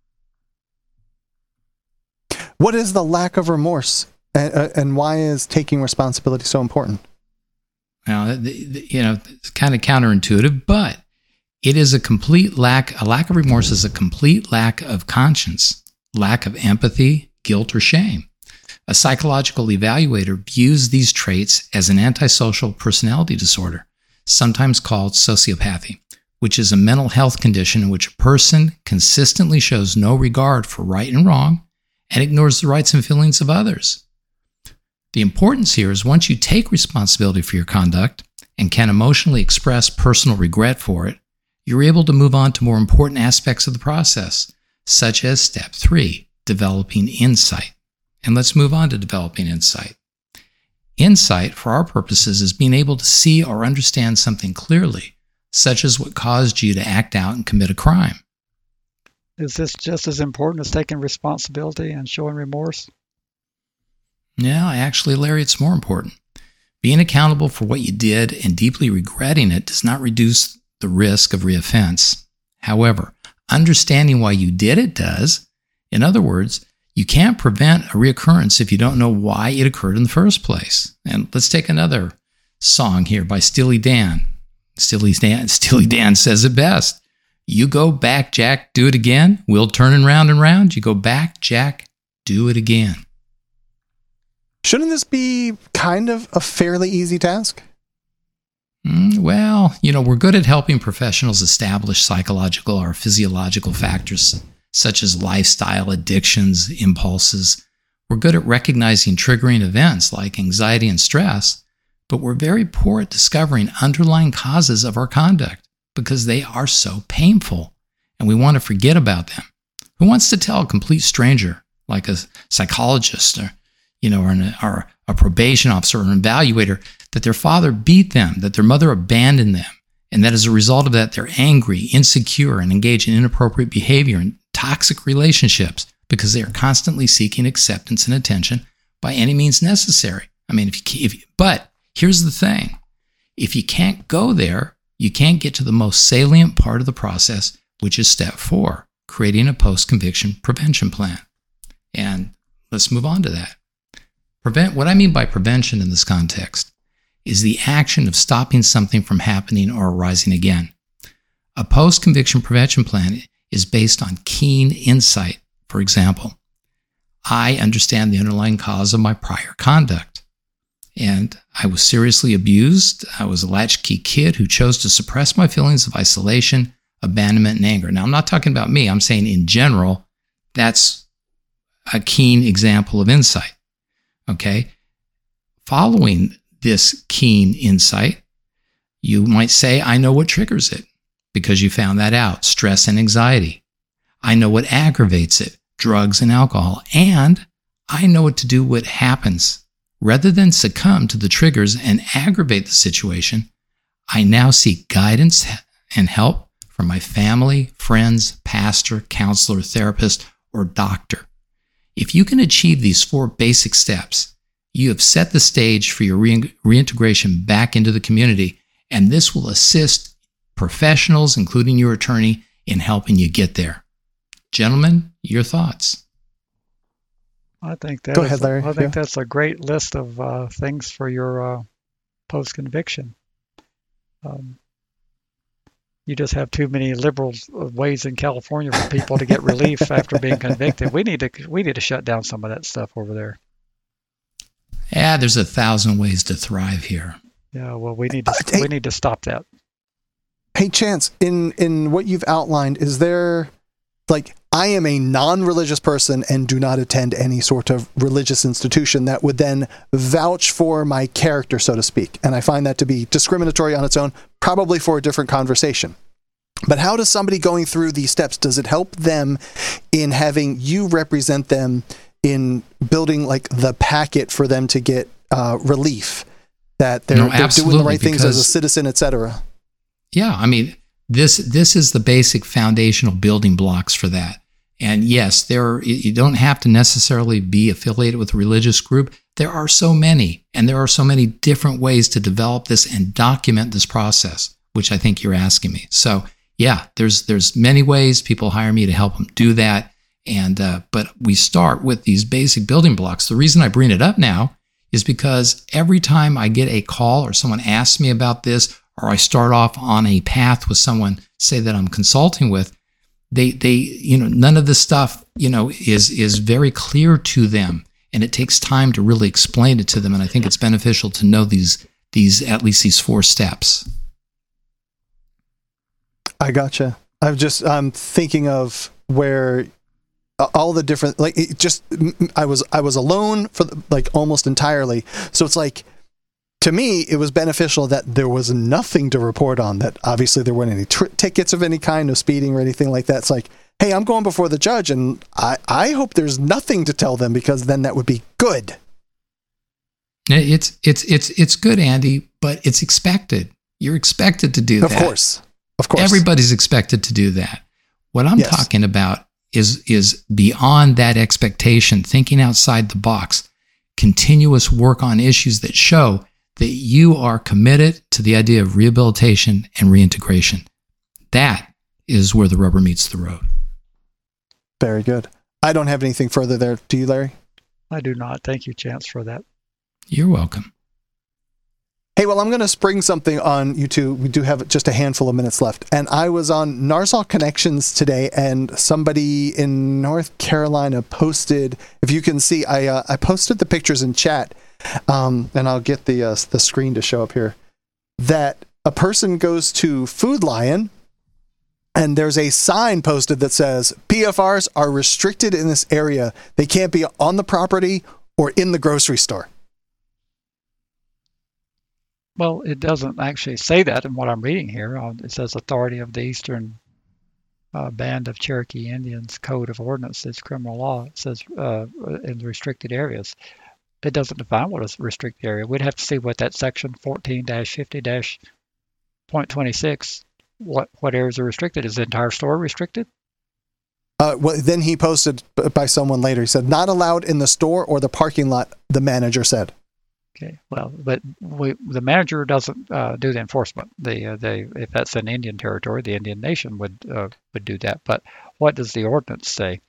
Speaker 2: What is the lack of remorse, and, uh, and why is taking responsibility so important?
Speaker 4: Now, you know, it's kind of counterintuitive, but it is a complete lack, a lack of remorse is a complete lack of conscience, lack of empathy, guilt, or shame. A psychological evaluator views these traits as an antisocial personality disorder, sometimes called sociopathy, which is a mental health condition in which a person consistently shows no regard for right and wrong and ignores the rights and feelings of others. The importance here is, once you take responsibility for your conduct and can emotionally express personal regret for it, you're able to move on to more important aspects of the process, such as step three, developing insight. And let's move on to developing insight. Insight, for our purposes, is being able to see or understand something clearly, such as what caused you to act out and commit a crime.
Speaker 3: Is this just as important as taking responsibility and showing remorse?
Speaker 4: Yeah, actually, Larry, it's more important. Being accountable for what you did and deeply regretting it does not reduce the risk of reoffense. However, understanding why you did it does. In other words, you can't prevent a reoccurrence if you don't know why it occurred in the first place. And let's take another song here by Steely Dan. Steely Dan, Steely Dan says it best. You go back, Jack, do it again. We'll turn and round and round. You go back, Jack, do it again.
Speaker 2: Shouldn't this be kind of a fairly easy task?
Speaker 4: Mm, well, you know, we're good at helping professionals establish psychological or physiological factors such as lifestyle, addictions, impulses. We're good at recognizing triggering events like anxiety and stress, but we're very poor at discovering underlying causes of our conduct because they are so painful and we want to forget about them. Who wants to tell a complete stranger, like a psychologist or, you know, or, an, or a probation officer or an evaluator, that their father beat them, that their mother abandoned them, and that as a result of that, they're angry, insecure, and engage in inappropriate behavior and toxic relationships because they are constantly seeking acceptance and attention by any means necessary. I mean, if you, if, but here's the thing. If you can't go there, you can't get to the most salient part of the process, which is step four, creating a post-conviction prevention plan. And let's move on to that. Prevent, what I mean by prevention in this context is the action of stopping something from happening or arising again. A post-conviction prevention plan is based on keen insight. For example, I understand the underlying cause of my prior conduct, and I was seriously abused. I was a latchkey kid who chose to suppress my feelings of isolation, abandonment, and anger. Now, I'm not talking about me. I'm saying in general, that's a keen example of insight. Okay? Following this keen insight, you might say, I know what triggers it because you found that out, stress and anxiety. I know what aggravates it, drugs and alcohol. And I know what to do what happens. Rather than succumb to the triggers and aggravate the situation, I now seek guidance and help from my family, friends, pastor, counselor, therapist, or doctor. If you can achieve these four basic steps, you have set the stage for your re- reintegration back into the community, and this will assist professionals, including your attorney, in helping you get there. Gentlemen, your thoughts?
Speaker 3: I think that
Speaker 2: Go
Speaker 3: is-
Speaker 2: ahead, Larry.
Speaker 3: I think
Speaker 2: Yeah.
Speaker 3: that's a great list of uh, things for your uh, post-conviction. Um, you just have too many liberal ways in California for people to get relief after being convicted. We need to we need to shut down some of that stuff over there.
Speaker 4: Yeah, there's a thousand ways to thrive here.
Speaker 3: Yeah, well, we need to
Speaker 2: Uh, hey-
Speaker 3: we need to stop that.
Speaker 2: Hey, Chance, in in what you've outlined, is there, like, I am a non-religious person and do not attend any sort of religious institution that would then vouch for my character, so to speak. And I find that to be discriminatory on its own, probably for a different conversation. But how does somebody going through these steps, does it help them in having you represent them in building, like, the packet for them to get uh, relief, that they're,
Speaker 4: No,
Speaker 2: they're doing the
Speaker 4: absolutely,
Speaker 2: right things as a
Speaker 4: because-
Speaker 2: citizen, et cetera?
Speaker 4: Yeah, I mean, this this is the basic foundational building blocks for that. And yes, there are, you don't have to necessarily be affiliated with a religious group. There are so many, and there are so many different ways to develop this and document this process, which I think you're asking me. So yeah, there's there's many ways. People hire me to help them do that. And uh, but we start with these basic building blocks. The reason I bring it up now is because every time I get a call or someone asks me about this, or I start off on a path with someone, say that I'm consulting with, they, they, you know, none of this stuff, you know, is, is very clear to them. And it takes time to really explain it to them. And I think it's beneficial to know these, these, at least these four steps.
Speaker 2: I gotcha. I'm just, I'm thinking of where all the different, like, it just, I was, I was alone for the, like almost entirely. So it's like, to me, it was beneficial that there was nothing to report on, that obviously there weren't any tr- tickets of any kind, no speeding or anything like that. It's like, hey, I'm going before the judge, and I, I hope there's nothing to tell them, because then that would be good.
Speaker 4: It's, it's, it's, it's good, Andy, but it's expected. You're expected to do
Speaker 2: Of
Speaker 4: that.
Speaker 2: course. Of course.
Speaker 4: Everybody's expected to do that. What I'm
Speaker 2: Yes.
Speaker 4: talking about is, is beyond that expectation, thinking outside the box, continuous work on issues that show that you are committed to the idea of rehabilitation and reintegration. That is where the rubber meets the road.
Speaker 2: Very good. I don't have anything further there. Do you, Larry?
Speaker 3: I do not. Thank you, Chance, for that.
Speaker 4: You're welcome.
Speaker 2: Hey, well, I'm going to spring something on you two. We do have just a handful of minutes left. And I was on Narsal Connections today, and somebody in North Carolina posted, if you can see, I uh, I posted the pictures in chat, um, and I'll get the uh, the screen to show up here, that a person goes to Food Lion, and there's a sign posted that says, P F Rs are restricted in this area. They can't be on the property or in the grocery store.
Speaker 3: Well, it doesn't actually say that in what I'm reading here. Uh, It says Authority of the Eastern uh, Band of Cherokee Indians Code of Ordinances, Criminal Law. It says uh, in restricted areas. It doesn't define what is a restricted area. We'd have to see what that section fourteen dash fifty dash point twenty-six, what, what areas are restricted. Is the entire store restricted?
Speaker 2: Uh, well, then he posted b- by someone later. He said, not allowed in the store or the parking lot, the manager said.
Speaker 3: Okay, well, but we, the manager doesn't uh, do the enforcement. The uh, they if that's an Indian territory, the Indian Nation would uh, would do that. But what does the ordinance say?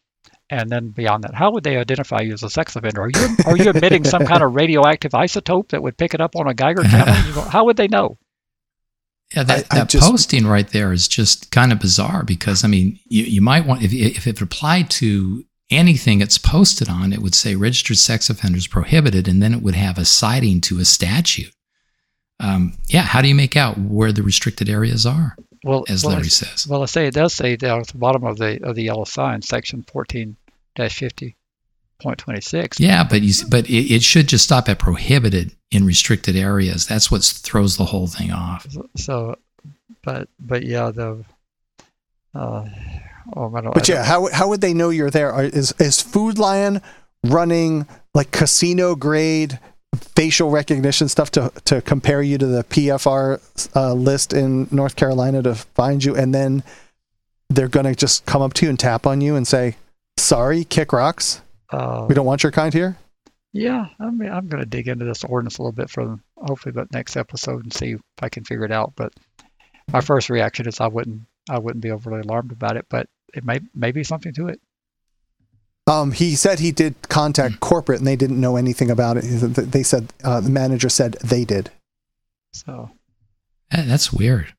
Speaker 3: And then beyond that, how would they identify you as a sex offender? Are you are you emitting some kind of radioactive isotope that would pick it up on a Geiger counter? You go, how would they know?
Speaker 4: Yeah, that,
Speaker 2: I, I
Speaker 4: that
Speaker 2: just,
Speaker 4: posting right there is just kind of bizarre because, I mean, you, you might want, if, if it applied to anything it's posted on, it would say registered sex offenders prohibited, and then it would have a citing to a statute. Um, yeah, how do you make out where the restricted areas are,
Speaker 3: well,
Speaker 4: as
Speaker 3: well,
Speaker 4: Larry
Speaker 3: I,
Speaker 4: says?
Speaker 3: Well, I say it does say down at the bottom of the of the yellow sign, section fourteen dash fifty point twenty-six.
Speaker 4: Yeah, but you, but it, it should just stop at prohibited in restricted areas. That's what throws the whole thing off.
Speaker 3: So, so but but yeah, the uh, oh, I don't,
Speaker 2: but
Speaker 3: I
Speaker 2: yeah, how how would they know you're there? Are, is is Food Lion running like casino grade facial recognition stuff to to compare you to the P F R uh, list in North Carolina to find you, and then they're going to just come up to you and tap on you and say, "Sorry, kick rocks.
Speaker 3: uh,
Speaker 2: We don't want your kind here."
Speaker 3: Yeah, I mean, I'm going to dig into this ordinance a little bit for hopefully the next episode and see if I can figure it out. But my first reaction is I wouldn't I wouldn't be overly alarmed about it, but it may may be something to it.
Speaker 2: Um, he said he did contact corporate and they didn't know anything about it. They said uh, the manager said they did.
Speaker 3: So
Speaker 4: That's weird.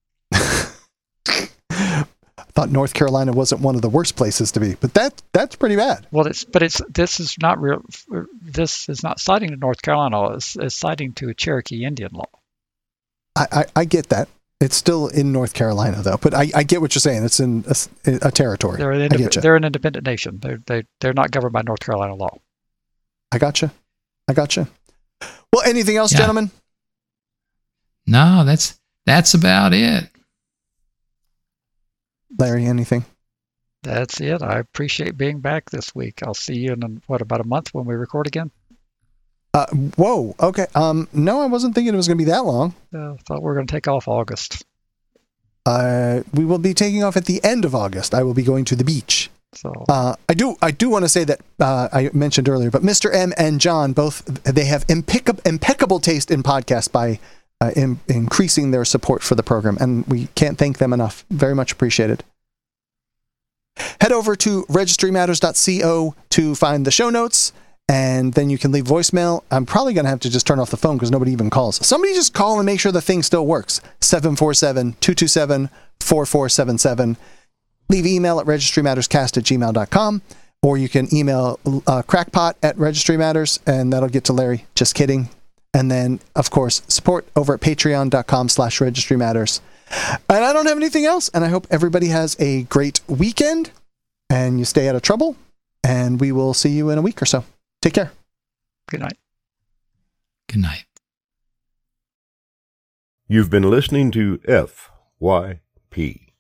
Speaker 2: I thought North Carolina wasn't one of the worst places to be, but that that's pretty bad.
Speaker 3: well, it's but it's this is not real. This is not citing to North Carolina law. It's, it's citing to a Cherokee Indian law.
Speaker 2: I, I, I get that. It's still in North Carolina, though. But I, I get what you're saying. It's in a, a territory.
Speaker 3: They're an
Speaker 2: I get
Speaker 3: indep-
Speaker 2: you.
Speaker 3: they're an independent nation. They're they they're not governed by North Carolina law.
Speaker 2: I got you. I got you. Well, anything else,
Speaker 4: Yeah.
Speaker 2: gentlemen?
Speaker 4: No, that's that's about it.
Speaker 2: Larry, anything?
Speaker 3: That's it. I appreciate being back this week. I'll see you in what about a month when we record again.
Speaker 2: Uh, whoa. Okay. Um. No, I wasn't thinking it was going to be that long.
Speaker 3: Uh, thought we were going to take off August.
Speaker 2: Uh, we will be taking off at the end of August. I will be going to the beach.
Speaker 3: So
Speaker 2: Uh, I do. I do want to say that uh, I mentioned earlier, but Mister M and John both they have impeccable, impeccable taste in podcasts by uh, in, increasing their support for the program, and we can't thank them enough. Very much appreciated. Head over to registry matters dot co to find the show notes, and then you can leave voicemail. I'm probably going to have to just turn off the phone because nobody even calls. Somebody just call and make sure the thing still works. seven four seven, two two seven, four four seven seven. Leave email at registry matters cast at gmail dot com, or you can email uh, crackpot at registry matters, and that'll get to Larry. Just kidding. And then, of course, support over at patreon dot com slash registry matters. And I don't have anything else, and I hope everybody has a great weekend, and you stay out of trouble, and we will see you in a week or so. Take care.
Speaker 3: good night.
Speaker 4: Good night.
Speaker 1: You've been listening to F Y P.